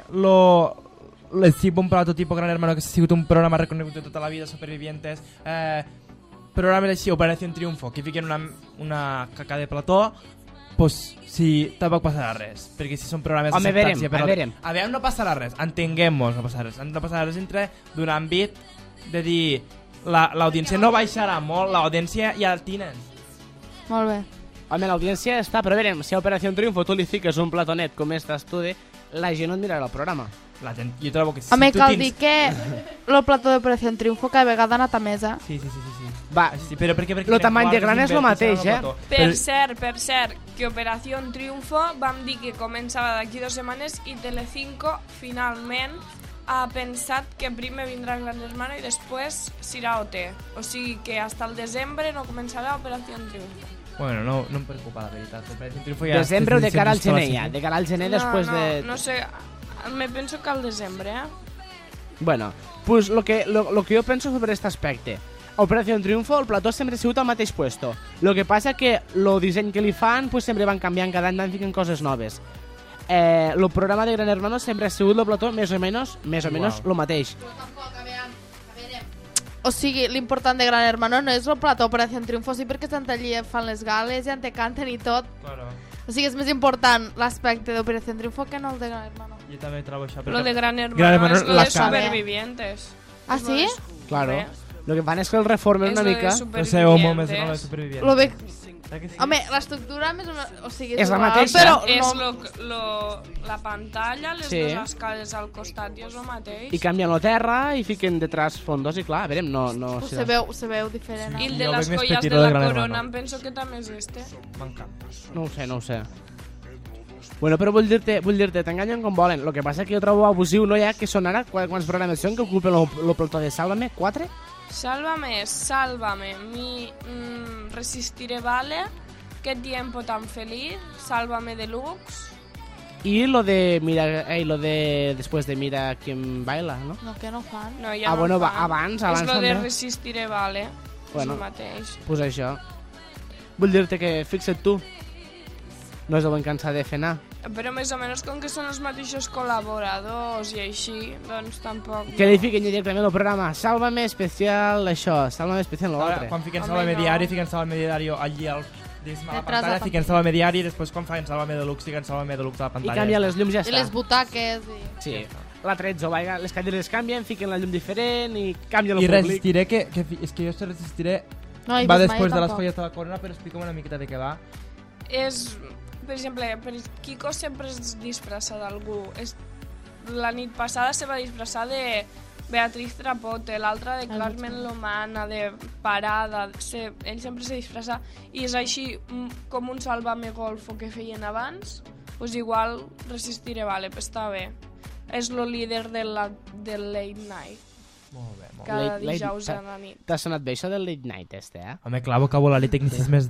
si un plató tipus Gran Hermano, que ha sigut un programa reconegut de tota la vida, Supervivientes, programes així, Operación Triunfo, que fiquen una caca de plató, pues sí, tampoc passarà res, perquè si són programes Home, acceptats... verem. A veure, no passarà res, entenguem-nos, no passarà res. Han de passar res entre d'un àmbit de dir l'audiència no baixarà molt, l'audiència ja el tenen. Molt bé. Home, l'audiència està, però a veure, si a Operació Triunfo tu li fiques un platonet com estudi, la gent no et mirarà el programa. La gent, jo trobo que si Home, tu cal tens... dir que el plató d'Operació Triunfo cada vegada ha anat a mesa. Sí. Va, Sí, però perquè lo tamany de gran és lo mateix, Per cert, que Operación Triunfo vam dir que començava d'aquí 2 setmanes i Telecinco finalment ha pensat que primer vindrà Gran Hermano i després s'irà OT. O sigui que hasta el desembre no començarà Operació Triunfo. Bueno, no em preocupa la veritat. Operació Triunfo ja... Desembre o de cara al sempre gener, ja. De cara al gener després de... No sé, me penso que al desembre, Bueno, pues lo que yo pienso sobre este aspecto. Operación Triunfo, el plató sempre ha sigut al mateix puesto. Lo que passa que el disseny que li fan pues, sempre van canviant, cada any van ficant coses noves. El programa de Gran Hermano sempre ha sigut el plató més o menys el mateix. O sigui, l'important de Gran Hermano no és el plató Operació Triunfo, sí, perquè estan allí, fan les gales, ja te canten i tot. Claro. O sigui, és més important l'aspecte d'Operació Triunfo que no el de Gran Hermano. Jo també trobo això. Lo de Gran Hermano és lo de Supervivientes. Ah, sí? Claro. Lo que fan és que el reformen una mica. No sé, homo més no de Supervivientes. Lo ve... Home, l'estructura més o menys... O sigui, és la igual, mateixa. però És no... la pantalla, les dues escales al costat i és el mateix. I canvien la terra i fiquen detrás fondos i clar, a veure, no... Se veu diferent. I el de les colles de la corona, em penso que també és este. M'encanta. No ho sé. Bueno, però vull dir-te, t'enganyen com volen. Lo que passa que jo trobo abusiu, no ja, que són ara, quants programes són que ocupen el plató de Sálvame? 4? Sálvame, Resistiré Vale, Qué tiempo tan feliz, Sálvame Deluxe. Y lo de después de Mira quién baila, ¿no? No, que no fan. No, ja no fan. abans És lo de també. Resistiré Vale, Bueno, és el mateix. Pues això. Vull dir-te que, fixa't tu, no és el ben cansat de fer anar. Però més o menys com que són els mateixos col·laboradors i així, doncs tampoc... Que li fiquen directament al programa Sálvame especial això, Sálvame especial l'altre. Quan fiquen Sálvame Diari, fiquen Sálvame Diari allí al... a la pantalla, fiquen Sálvame Diari i després quan fan Sálvame Deluxe, fiquen Sálvame Deluxe a la pantalla. I canvien les llums i ja I està. les butaques i... Sí, la 13, vaja, les cadires canvien, fiquen la llum diferent i canvien el I públic. Resistiré, és que jo este Resistiré No, va després de les colles de la corona, però explica'm una miqueta de què va. És, per exemple, Kiko sempre es disfressa d'algú. La nit passada se va disfressar de Beatriz Trapote, l'altra de Carmen Lomana, de Parada. Ell sempre se disfressa i és així com un Sálvame Golfo que feien abans, doncs igual Resistiré Vale, però està bé. És el líder del Late Night. Molt bé. Cada dijous a la nit. T'ha sonat bé això del Late Night, eh? Home, clar, vocabulari tecnicismes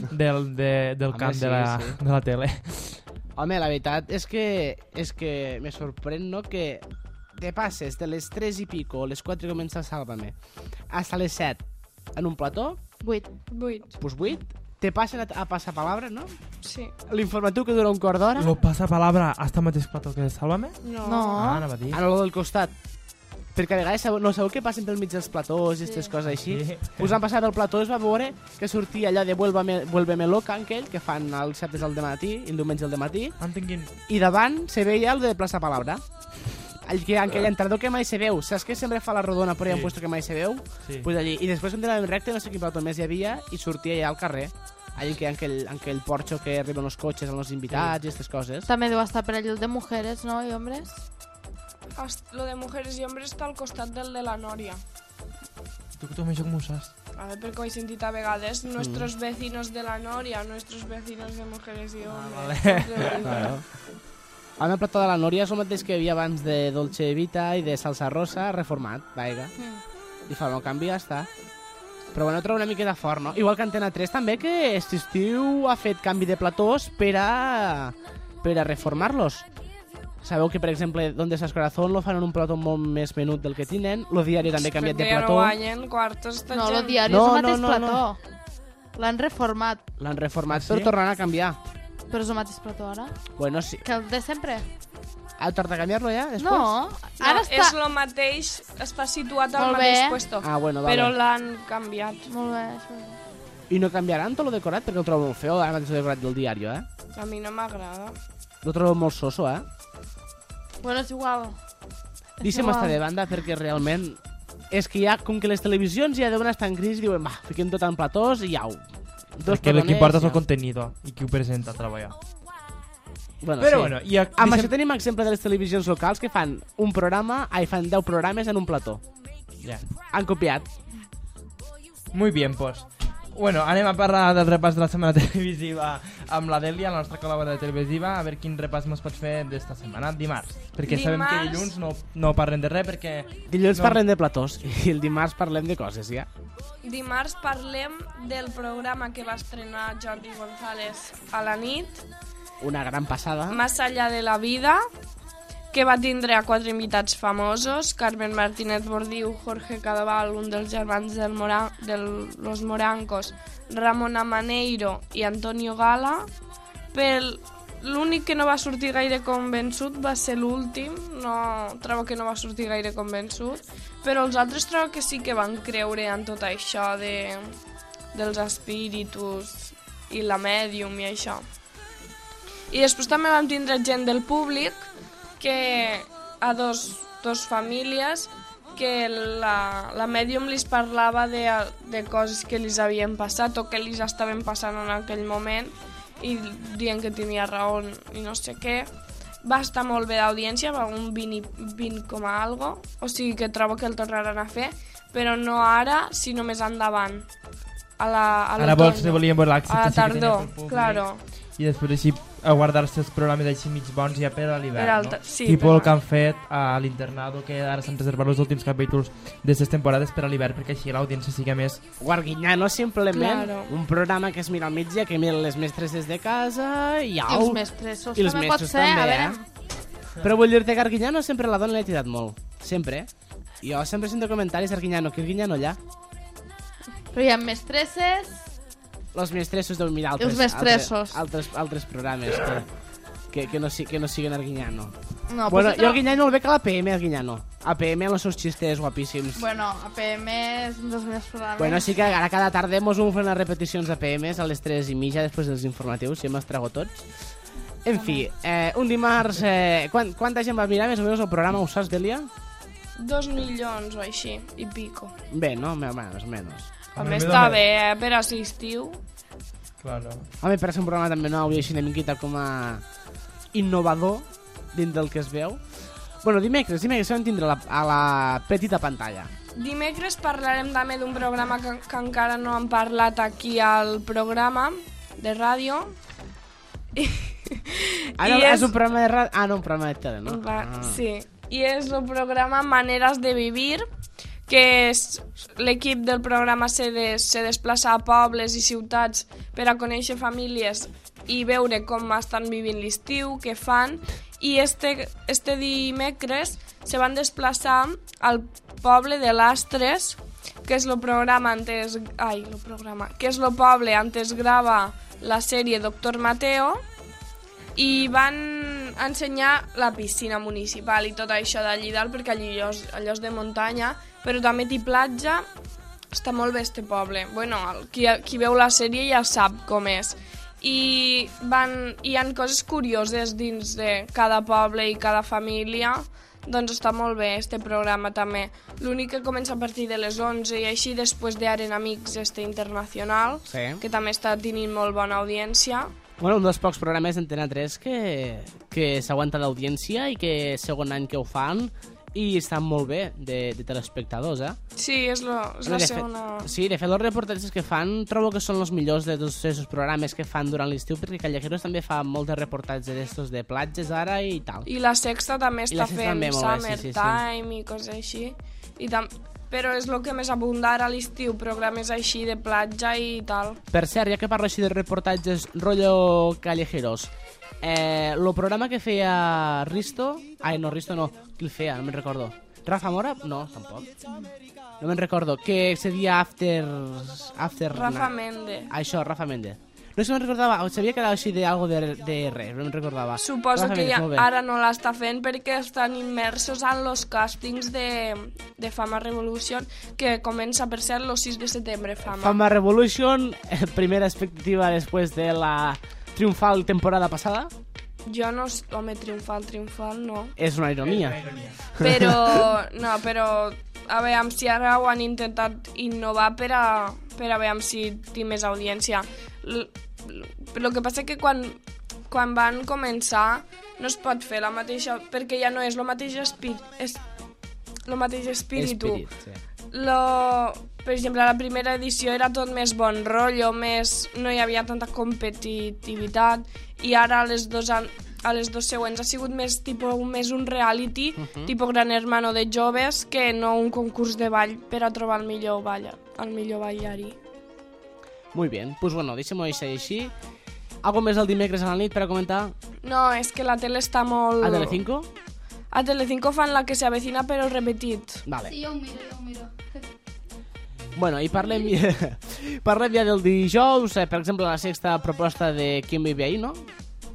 del camp de la tele. Home, la veritat és que me sorprèn, no?, que te passes de les 3 i pico, les 4 que comença Sálvame, hasta les 7 en un plató, 8. pues 8, te passen a passar palabra, no? Sí. L'informatiu que dura un quart d'hora. Lo passa palabra hasta el mateix plató que Sálvame? No. Ah, anava a dir. A lo del costat. Perquè a vegades no sabeu què passen pel mig dels platós i aquestes coses així. Sí. Us han passat pel plató, es va veure que sortia allò de Vuélveme loca, aquell, que fan els dissabtes al dematí i el diumenge al dematí, Entenguin. i davant se veia el de Plaça Palabra. Aquell entrador que mai se veu. Saps que sempre fa la rodona però hi ha un puesto que mai se veu? Sí. Pues allí. I després continuàvem recte, no sé quin plató més hi havia, i sortia ja al carrer. Allí que hi ha aquell porxo que arriben els cotxes amb els invitats i aquestes coses. També deu estar per allà el de mujeres, no? I hombres. Lo de Mujeres i Hombres està al costat del de la Nòria. Tu això com ho saps? A ver, perquè ho he sentit a vegades. Nuestros vecinos de la Noria, nuestros vecinos de Mujeres y Hombres. Claro. El plató de la Nòria és el mateix que hi havia abans de Dolce Vita i de Salsa Rosa, reformat, vaja. I fa un canvi i ja està. Però bueno, trobo una miqueta fort, no? Igual que Antena 3 també, que aquest estiu ha fet canvi de platós per a reformar-los. Sabeu que, per exemple, Donde estás corazón lo fan en un plató molt més menut del que tenen. Lo diari també ha canviat de plató. No guanyen quartos, esta No, gent. el diari és el mateix plató. L'han reformat. L'han reformat, sí? però tornaran a canviar. Però és el mateix plató ara? Bueno, sí. Que el de sempre? Heu tornat a canviar-lo ja, després? No, ara està... És el mateix, està situat al Molt bé. mateix puesto. Ah, bueno, vale. Però l'han canviat. Molt bé, això. I no canviaran tot lo decorat? Perquè ho trobo molt feo, ara mateix el decorat del diari, eh? A mi no m'agrada. Lo trobo molt soso, eh? Bueno, és igual. Deixa'm estar de banda perquè realment és que ja, com que les televisions ja deuen estar en crisi, diuen, va, fiquem tot en platós i au. Perquè el que importa és el contenido i qui ho presenta a treballar. Bueno, Però sí. bueno, Amb això tenim exemple de les televisions locals que fan un programa, fan 10 programes en un plató. Ja. Han copiat. Muy bien, pues. Bueno, anem a parlar del repàs de la setmana televisiva amb la Dèlia, la nostra col·laboradora televisiva, a veure quin repàs mos pots fer d'esta setmana, dimarts. Perquè sabem que dilluns no parlem de res, perquè... Dilluns parlem de platós i el dimarts parlem de coses, ja. Dimarts parlem del programa que va estrenar Jordi González a la nit, Una gran passada. Más allá de la vida, que va tindre a 4 invitats famosos, Carmen Martínez Bordiu, Jorge Cadaval, un dels germans de Los Morancos, Ramona Maneiro i Antonio Gala. L'únic que no va sortir gaire convençut va ser l'últim, trobo que no va sortir gaire convençut, però els altres trobo que sí que van creure en tot això dels espíritus i la mèdium i això. I després també vam tindre gent del públic, que a dos famílies, que la mèdium li parlava de coses que li havien passat o que li estaven passant en aquell moment i dient que tenia raó i no sé què. Va estar molt bé d'audiència, va un 20 com a algo, o sigui que trobo que el tornaran a fer, però no ara, sinó més endavant. Ara volíem veure l'èxit a la que sí que tenia tardor, pel públic. claro. I després així a guardar-se els programes així mig bons ja per a l'hivern, no? Sí, Tipo el que han fet a l'internado, que ara s'han reservat els últims capítols d'aquestes temporades per a l'hivern, perquè així l'audiència sigui més... Guarguinyano, simplement, Claro. un programa que es mira al migdia, que mira les mestres des de casa i I au. els mestressos I els també pot mestres ser, també, a veure... Però vull dir-te que Arguiñano sempre la dona l'he tirat molt. Sempre. Jo sempre sento comentaris Arguiñano, que Arguiñano allà. Però hi ha mestresses... Los mestressos deuen mirar Els mestressos. altres programes que no siguen Arguiñano. No, Bueno, pues jo Arguiñano el veig a l'APM, Arguiñano. APM amb els seus xistes guapíssims. Bueno, APM és un dels meus programes. Bueno, sí que ara cada tarda mos ho fan les repeticions d'APMs a les 3:30 després dels informatius, si me'ls trago tots. En fi, un dimarts... Quanta gent va mirar més o menys el programa, ho saps, Dèlia? 2 milions o així, i pico. Bé, no? Més o menys. També està bé, per assistiu. Claro. Home, per ser un programa també nou i així una miqueta com a innovador dins del que es veu. Bueno, dimecres vam tindre a la petita pantalla. Dimecres parlarem també d'un programa que encara no hem parlat aquí al programa de ràdio. Ara és un programa de ràdio... Ah, no, un programa de tele, no? Sí, i és el programa Maneres de Vivir, que l'equip del programa se desplaça a pobles i ciutats per a conèixer famílies i veure com estan vivint l'estiu, què fan, i este dimecres se van desplaçar al poble de Lastres, que és el poble on es grava la sèrie Doctor Mateo, i van ensenyar la piscina municipal i tot això d'allí dalt, perquè allò és de muntanya, però també té platja. Està molt bé este poble. Bueno, qui veu la sèrie ja sap com és. I hi ha coses curioses dins de cada poble i cada família. Doncs està molt bé este programa també. L'únic que comença a partir de les 11 i així després d'Aren Amics internacional, Sí. que també està tenint molt bona audiència. Bueno, un dels pocs programes d'Antena 3 que s'aguanta l'audiència i que segon any que ho fan i estan molt bé de telespectadors, Sí, és la segona... Sí, de fet, els reportatges que fan trobo que són els millors de tots aquests programes que fan durant l'estiu, perquè Callejeros també fa molts de reportatges d'estos de platges ara i tal. I la Sexta també I la està Sexta fent també, molt bé, sí. Summertime i coses així. Però és el que més abunda ara a l'estiu, programes així de platja i tal. Per cert, ja que parlo així de reportatges rotllo Callejeros, el programa que feia Risto... Ai, no, Risto no. Qui el feia? No me'n recordo. Rafa Mora? No, tampoc. No me'n recordo. Que seria After... Rafa Méndez. Això, Rafa Méndez. No sé si me'n recordava, sabia que era així d'algo de res, no me'n recordava. Suposo Rafa que Méndez, ja molt bé. ara no l'està fent perquè estan immersos en los càstings de Fama Revolution, que comença per ser el 6 de setembre, Fama Revolution, primera expectativa después de la triunfal temporada pasada. Jo no... Home, triomfal, no. És una ironia. Però a veure si ara ho han intentat innovar per a veure si té més audiència. El que passa que quan van començar no es pot fer la mateixa, perquè ja no és el mateix espíritu. Espírit, sí. per exemple, a la primera edició era tot més bon rotllo, no hi havia tanta competitivitat, i ara a les dos següents ha sigut més un reality, tipus Gran Hermano de joves, que no un concurs de ball per a trobar el millor ballarí. Muy bien, pues bueno, deixem-ho així. Algo més el dimecres a la nit per a comentar? No, és que la tele està molt... A Telecinco? A Telecinco fan La que se avecina però repetit. Vale. Sí, jo ho miro. Bueno, i parlem ja del dijous, per exemple, la sexta proposta de Quien vive ahí, no?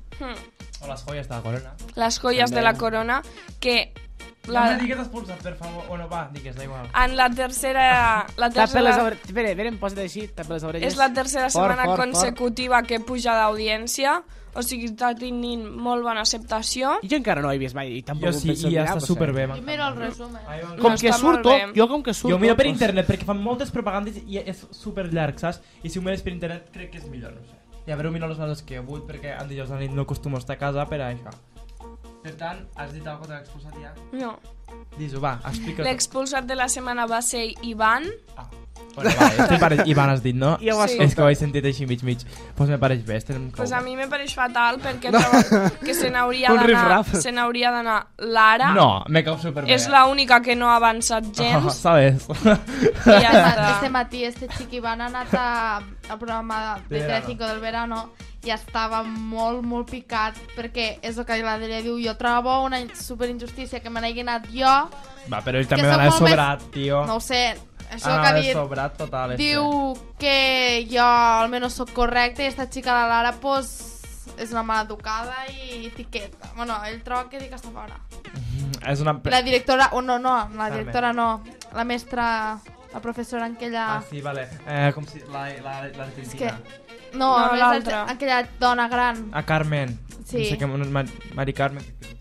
O les joies de la corona. Les joies de la corona, que... No me digues expulsat, per favor. O no, va, digues, da igual. En la tercera... Tapa les orelles. Espera, posa't així, tapa les orelles. És la tercera setmana consecutiva que puja d'audiència, o sigui, està tenint molt bona acceptació. Jo encara no he vist mai, i tampoc Jo sí, i ja està superbé. Jo miro el resum. Com que surto, Jo miro per internet, perquè fan moltes propagandes i és superllarg, saps? I si ho mires per internet crec que és millor, no sé. I a veure, miro les coses que he hagut, perquè en dijous a la nit no acostumo a estar a casa per a això. Per tant, has dit alguna cosa de l'expulsat ja? No. Dis-ho, va, explica. L'expulsat de la setmana va ser Ivan. Bueno, va, este pareix... Ivan has dit, no? Ja ho has És que ho he sentit així mig. Pues me pareix bé. Pues a mi me pareix fatal perquè trobo que se n'hauria d'anar Lara. No, me cau superbé. És l'única que no ha avançat gens. ¿Sabes? I ja està. Este matí este xic Ivan ha anat al programa de Telecinco del verano i estava molt picat perquè és el que la Delia diu, jo trobo una superinjustícia que me n'hagi anat jo. Va, però ell també va anar sobrat, tio. No ho sé, això que ha dit. Sobrat total. Diu que jo almenys soc correcte i esta xica la Lara pues és una mala educada i etiqueta. Bueno, ell troba que dic està fora. És una... La directora, la directora no, la mestra, la professora aquella... Ah, sí, vale. Com si... La Cristina. No, l'altra. Aquella dona gran. A Carmen. Sí. No sé què, Mari Carmen.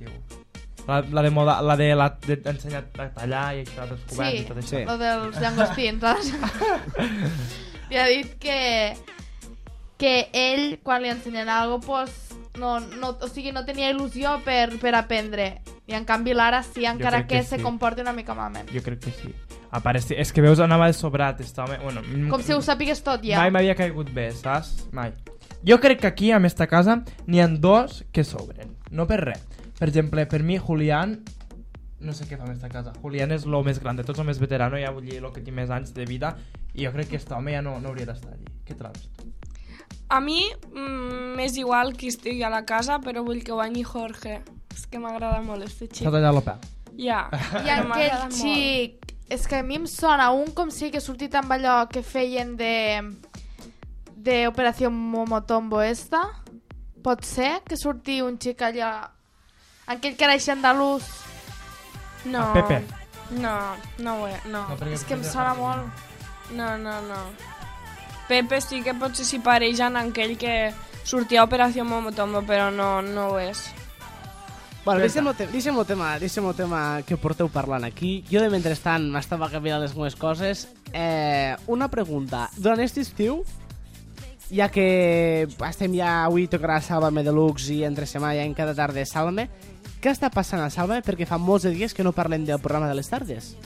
La de moda, la de ensenyar a tallar i això, dels coberts i tot això. Sí, lo dels llangostins, saps? I ha dit que ell, quan li ensenyen alguna cosa, o sigui, no tenia il·lusió per aprendre. I en canvi Lara sí, encara que se comporti una mica malament. Jo crec que sí. És que veus, anava de sobrat, home. Bueno, com si ho sàpigues tot ja. Mai m'havia caigut bé, saps? Mai. Jo crec que aquí, a esta casa, n'hi ha dos que sobren. No per res. Per exemple, per mi, Julián... No sé què fa en esta casa. Julián és el més gran de tots, el més veterano, ja vull dir, el que té més anys de vida, i jo crec que aquest home ja no hauria d'estar allí. Què trobes tu? A mi m'és igual qui estigui a la casa, però vull que guanyi Jorge. És que m'agrada molt, este xic. S'ha tallat la pèl. Ja. I aquell xic... És que a mi em sona com si que ha sortit amb allò que feien de Operació Momotombo esta. Pot ser que surti un xic allà... Aquell que era andalús. No. Pepe. No. És que em sona molt. No. Pepe sí que potser s'hi pareix en aquell que sortia a Operació Momotombo, però no ho és. Bueno, deixem el tema que porteu parlant aquí. Jo de mentrestant m'estava canviant les meves coses. Una pregunta. Durant aquest estiu, ja que estem ja avui tocarà Sálvame Deluxe i entre setmana ja en cada tarda Sálvame, què està passant a Sálvame? Perquè fa molts dies que no parlem del programa de les tardes.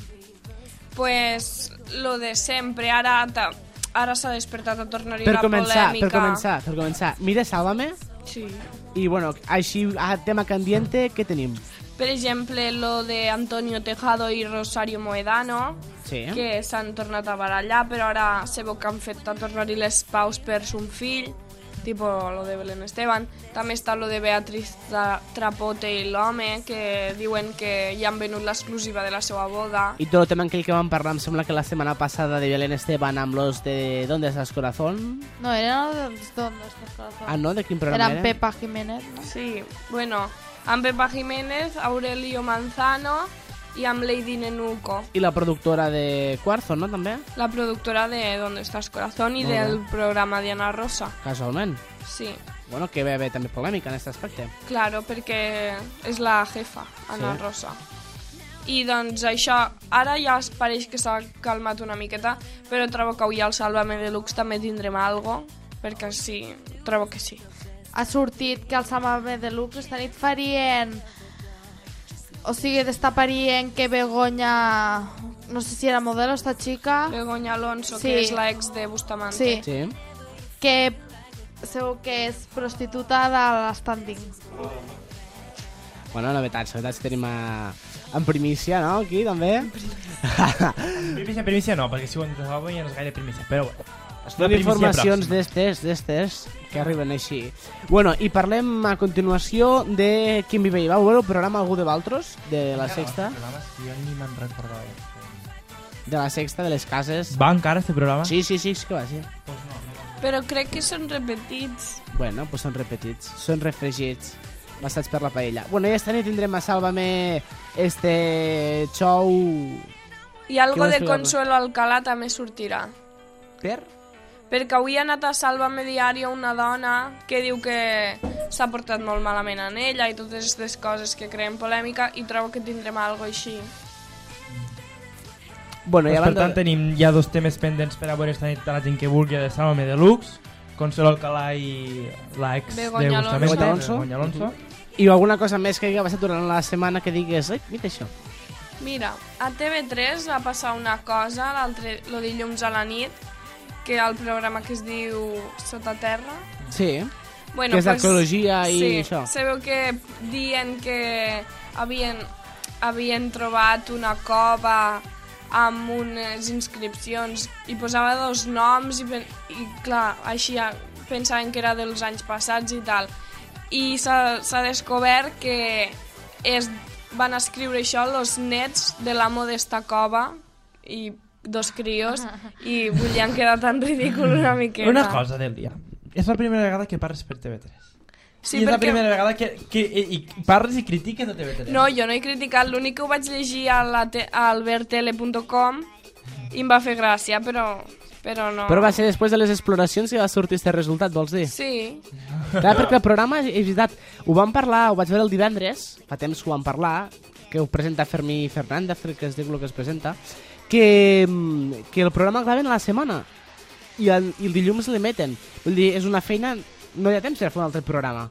Pues lo de sempre. Ara s'ha despertat a tornar-hi la polèmica. Per començar, mira Sálvame. Sí. I bueno, així a tema candiente, què tenim? Per exemple, lo de Antonio Tejado i Rosario Moedano, sí, que s'han tornat a barallar, però ara se veu que han fet a tornar-hi les paus per son fill, tipo lo de Belén Esteban. També està lo de Beatriz Trapote i l'home, que diuen que ja han venut l'exclusiva de la seva boda. I tot el tema aquell que vam parlar, em sembla que la setmana passada de Belén Esteban amb los de ¿Dónde estás corazón? No, eren els ¿Dónde estás corazón? Ah, no? De quin programa eren? Pepa Jiménez. No? Sí, bueno, amb Pepa Jiménez, Aurelio Manzano i amb Lady Nenuco. I la productora de Cuarzo, no, també? La productora de ¿Dónde estás corazón i del programa de Ana Rosa. Casualment. Sí. Bueno, que ve també polèmica en aquest aspecte. Claro, perquè és la jefa, Ana Rosa. I doncs això, ara ja es pareix que s'ha calmat una miqueta, però trobo que avui al Sálvame Deluxe també tindrem algo, perquè sí, trobo que sí. Ha sortit que al Sálvame Deluxe esta nit farien... O sigui, d'estar parient que Begoña no sé si era modelo esta xica, Begoña Alonso, Sí. que és la ex de Bustamante. Sí. Sí. que segur que és prostituta de l'Standing. Bueno, novetats tenim en primícia, no? Aquí, també. Primícia no, perquè si ho han dit ja no és gaire primícia, però bueno. Són informacions d'estes que arriben així. Bueno, i parlem a continuació de Quim Viver. Va veure el programa Algú de Valtros, de la Sexta? Jo ni me'n recordava. De la Sexta, de les cases. Va encara, este programa? Sí, que va, sí. Però crec que són repetits. Bueno, pues són repetits, són refregits, bastats per la paella. Bueno, i esta nit tindrem a Sálvame este show... I algo Què vols de explicar? Consuelo Alcalá també sortirà. Per? Perquè avui ha anat a Sálvame Diario una dona que diu que s'ha portat molt malament en ella i totes aquestes coses que creen polèmica i trobo que tindrem algo així. Bueno, Pues, per tant, tenim ja 2 temes pendents per a veure esta nit a la gent que vulgui de Sálvame Deluxe, Consuelo Alcalá i l'ex de Begoña Bustamante, Alonso. Begoña Alonso. I alguna cosa més que hagi passat durant la setmana que digues, ai, mira això. Mira, a TV3 va passar una cosa el dilluns a la nit, que el programa que es diu Sota Terra. Sí, Bueno, que és d'arqueologia i sí, això. se veu que dient que havien trobat una cova amb unes inscripcions i posava 2 noms i clar, així pensaven que era dels anys passats i tal. I s'ha descobert que van escriure això els nets de l'amo d'esta cova i 2 crios i volien quedar tan ridícul una miqueta. Una cosa del dia. És la primera vegada que parles per TV3. Sí, I és la perquè... primera vegada que parles i critiques a TV3. No, jo no he criticat, l'únic que ho vaig llegir a albertele.com i em va fer gràcia, però no. Però va ser després de les exploracions que va sortir este resultat, vols dir? Sí, Clar, perquè el programa, és veritat, ho vam parlar, ho vaig veure el divendres, fa temps que ho vam parlar, que ho presenta Fermí Fernández, que es diu el que es presenta, que el programa el graven a la setmana i el dilluns l'emeten. Vull dir, és una feina... No hi ha temps per fer un altre programa.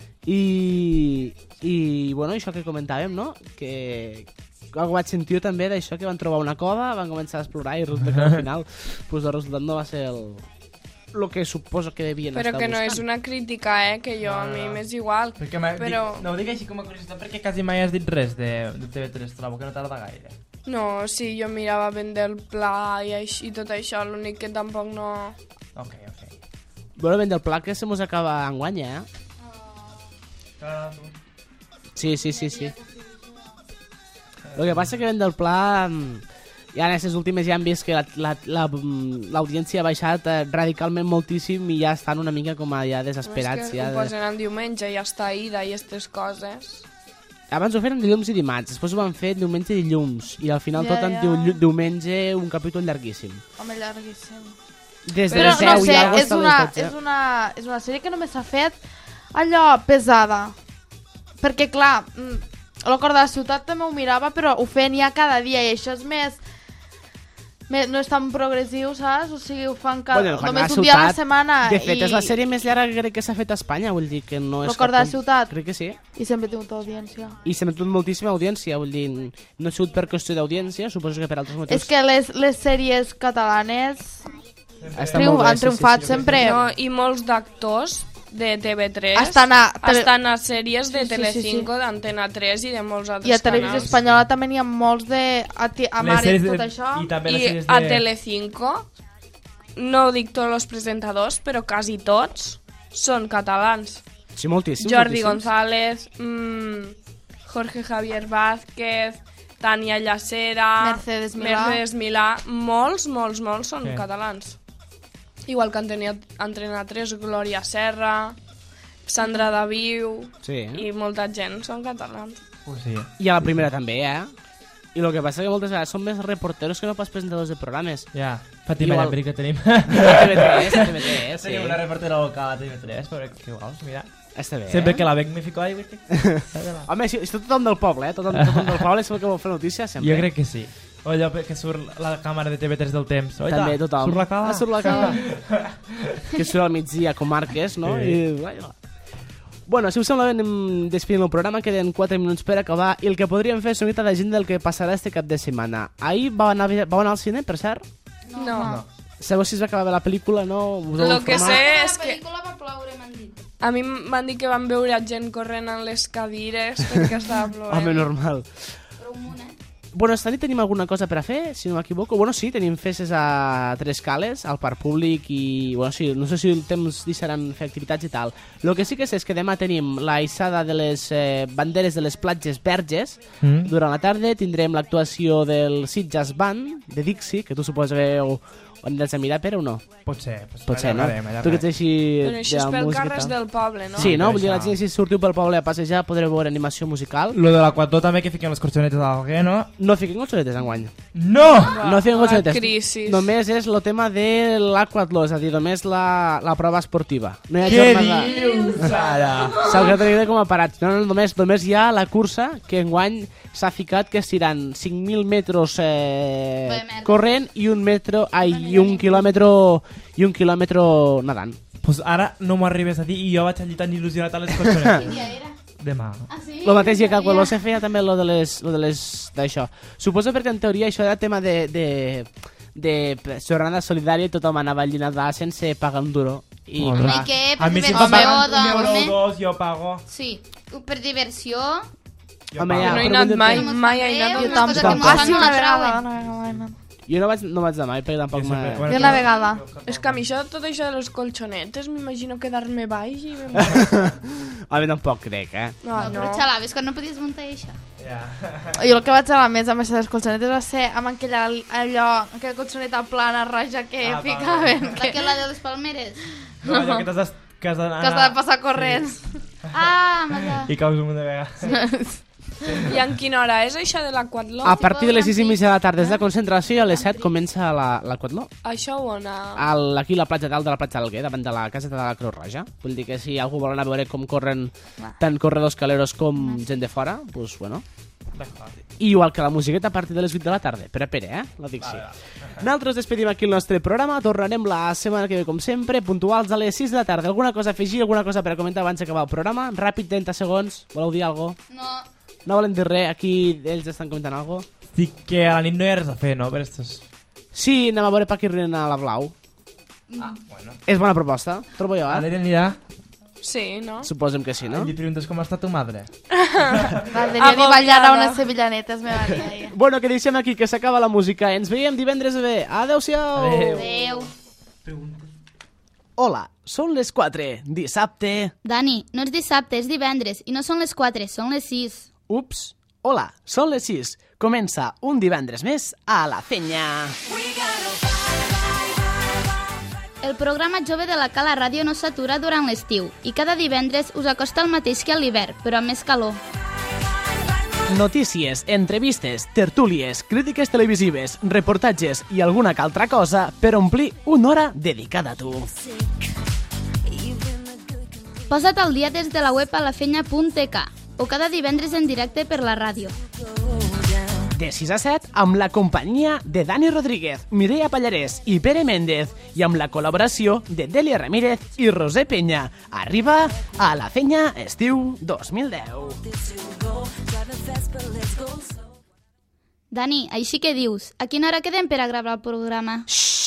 I bueno, això que comentàvem, no? Que algú vaig sentir també d'això, que van trobar una cova, van començar a explorar i resulta que al final pues, el resultat no va ser el que suposo que devien però estar que no buscant. és una crítica, que jo a mi m'és igual. Perquè però... no ho dic així com a curiositat perquè quasi mai has dit res de TV3, trobo que no tarda gaire. No, sí, jo mirava ben del pla i tot això, l'únic que tampoc no... Ok. Bueno, ben del pla que se mos acaba enguany, Sí. El que passa que ben del pla... Ja en aquestes últimes ja hem vist que l'audiència ha baixat radicalment moltíssim i ja estan una mica com a ja desesperats. És que Ja ho posen en diumenge i hasta Ida i aquestes coses. Abans ho feien dilluns i dimarts, després ho van fer diumenge i dilluns i al final Ja, tot en ja. diumenge un capítol llarguíssim. Home, llarguíssim. Des de Però les no 10 sé, i alguna és cosa fins a les 12. és una sèrie que només s'ha fet allò pesada. Perquè, clar, el Cor de la Ciutat també ho mirava, però ho feien ja cada dia i això és més no és tan progressiu, saps? O sigui, ho fan Bueno, el Cor de només la un dia a la Ciutat, setmana. De fet, és la sèrie més llarga que crec que s'ha fet a Espanya, vull dir que no és... El Cor de la cap- Ciutat. Crec que sí. I sempre té molta audiència. I s'ha metut moltíssima audiència, vull dir, no ha sigut per qüestió d'audiència, suposo que per altres motius. És que les sèries catalanes Està molt bé, han triomfat sempre. No, i molts d'actors de TV3 Estan estan a sèries de Sí, sí, Telecinco, sí, sí. d'Antena 3 i de molts altres I a Televisió canals. Espanyola també n'hi ha molts de... A Mare, tot això. I també les I sèries a de... Telecinco, no dic tots els presentadors, però quasi tots són catalans. Sí, moltíssim. Jordi moltíssims. González, Jorge Javier Vázquez, Tania Llacera, Mercedes Milà. Mercedes Milà, molts són Sí. catalans. Igual que Antena 3, Glòria Serra, Sandra Daviu Sí. i molta gent són catalans. Sí. I a la primera també, I el que passa que moltes vegades són més reporteros que no pas presentadors de programes. Ja, Fàtima Igual. Llambrí que tenim. TV3, sí. Tenim una reportera local a TV3, però que igual, mira. Està bé, Sempre que la veig me fico ahí. Home, si tothom del poble, tothom del poble és el que vol fer notícia, sempre. Jo crec que sí. O allò que surt la càmera de TV3 del temps. Oita, També tothom. Surt la cala. Surt la cala. Que surt al migdia, comarques, no? Sí. I... Bueno, si us sembla bé, anem despedint el programa, queden 4 minuts per acabar, i el que podríem fer és una mica d'agenda del que passarà este cap de setmana. Ahir vau anar al cine, per cert? No. Sabeu si es va acabar bé la pel·lícula, no? Us heu Lo que informat? sé La és que pel·lícula va ploure, m'han dit. a mi m'han dit que van veure gent corrent en les cadires perquè estava plovent. Home, normal. Però un munt, Bueno, esta nit tenim alguna cosa per a fer, si no m'equivoco. Bueno, sí, tenim festes a Tres Cales, al Parc Públic, i bueno, sí, no sé si el temps deixaran fer activitats i tal. Lo que sí que sé és que demà tenim la hissada de les banderes de les platges verges. Durant la tarda tindrem l'actuació del Sitges Band, de Dixie, que tu suposo que ho aniràs a mirar, Pere, o no? Potser, Potser, no? allargarem. Tu que ets així Bueno, això és de pel música i carres tal. del poble, no? Sí, no? Vull dir, la Això. gent si sortiu pel poble a passejar podreu veure animació musical. Lo de l'Aquató també, que fiquem les corxonetes a l'alguer, no? No fiquem colxonetes enguany. No! No fiquem colxonetes. crisis. Només és el tema de l'aquatló, és a dir, només la prova esportiva. No hi ha Què jornada... dius, ara? S'ha que tenir com a parats. No, només hi ha la cursa que enguany s'ha ficat que seran 5.000 metres merda. corrent i un quilòmetre nedant. Pues ara no m'ho arribes a dir i jo vaig allí tan il·lusionat a les corxonetes. Ja era. Demà. Ah, sí? Lo mateix que quan se feia també lo de les d'això. Suposo perquè en teoria això era tema de jornada solidària i tothom anava allí a nedar sense pagar un duro. I Molt Home, bé. i què? A Per mi si em diversió, paguen un euro home. o dos, jo pago. Sí, per diversió. Jo Home, pago. ja, No he però anat vull dir- mai he anat. Jo Una tampoc. cosa que mos Ah, fan sí, no una la vegada. trauen. Jo no vaig anar mai perquè tampoc Jo m'ha... sempre- bueno, Jo una vegada. És que a mi tot això de les colxonetes m'imagino quedar-me baix i... A mi tampoc crec, No, però xalaves, quan no podies muntar això. Jo el que vaig a la mesa amb això de les colxonetes va ser amb aquella colxoneta plana roja que Ah, ficaven. La que la de les palmeres. No, allò que t'has que has d'anar... Que has de passar corrents. Ah, m'ha I caus un munt de vegades. I en quina hora és això de l'aquatló? A partir de les 6:30 de la tarda és de concentració i a les 7 comença l'aquatló. Això on? Aquí a la platja dalt de la platja d'Alguer, davant de la casa de la Creu Roja. Vull dir que si algú vol anar a veure com corren tant corredors caleros com gent de fora, doncs bueno. I igual que la musiqueta a partir de les 8 de la tarda. Per a Pere, no dic sí. Nosaltres despedim aquí el nostre programa. Tornarem la setmana que ve, com sempre, puntuals a les 6 de la tarda. Alguna cosa a afegir, alguna cosa per a comentar abans d'acabar el programa? Ràpid, 30 segons. Voleu dir alguna cosa? No. No volen dir res? Aquí ells estan comentant alguna cosa? Sí que a la nit no hi ha res a fer, no? Per estos... Sí, anem a veure Paquirrin a la Blau. És bona proposta, trobo jo, A l'Eri anirà Sí, no? Suposem que sí, no? i li preguntes com està tu madre. M'agradaria dir ballar a unes sevillanetes, me va dir. Bueno, que deixem aquí, que s'acaba la música. Ens veiem divendres bé. Adéu-siau! Adéu. Adéu. Hola, són les 4, dissabte... Dani, no és dissabte, és divendres. I no són les 4, són les 6. Ups, hola, són les 6. Comença un divendres més a La Fenya. El programa jove de la Cala Ràdio no s'atura durant l'estiu i cada divendres us acosta el mateix que a l'hivern, però amb més calor. Notícies, entrevistes, tertúlies, crítiques televisives, reportatges i alguna que altra cosa per omplir una hora dedicada a tu. Posa't al dia des de la web a lafenya.tk o cada divendres en directe per la ràdio. De 6 a 7, amb la companyia de Dani Rodríguez, Mireia Pallarès i Pere Méndez i amb la col·laboració de Delia Ramírez i Roser Penya. Arriba a La Fenya Estiu 2010. Dani, així que dius, a quina hora quedem per a gravar el programa? Xxxt!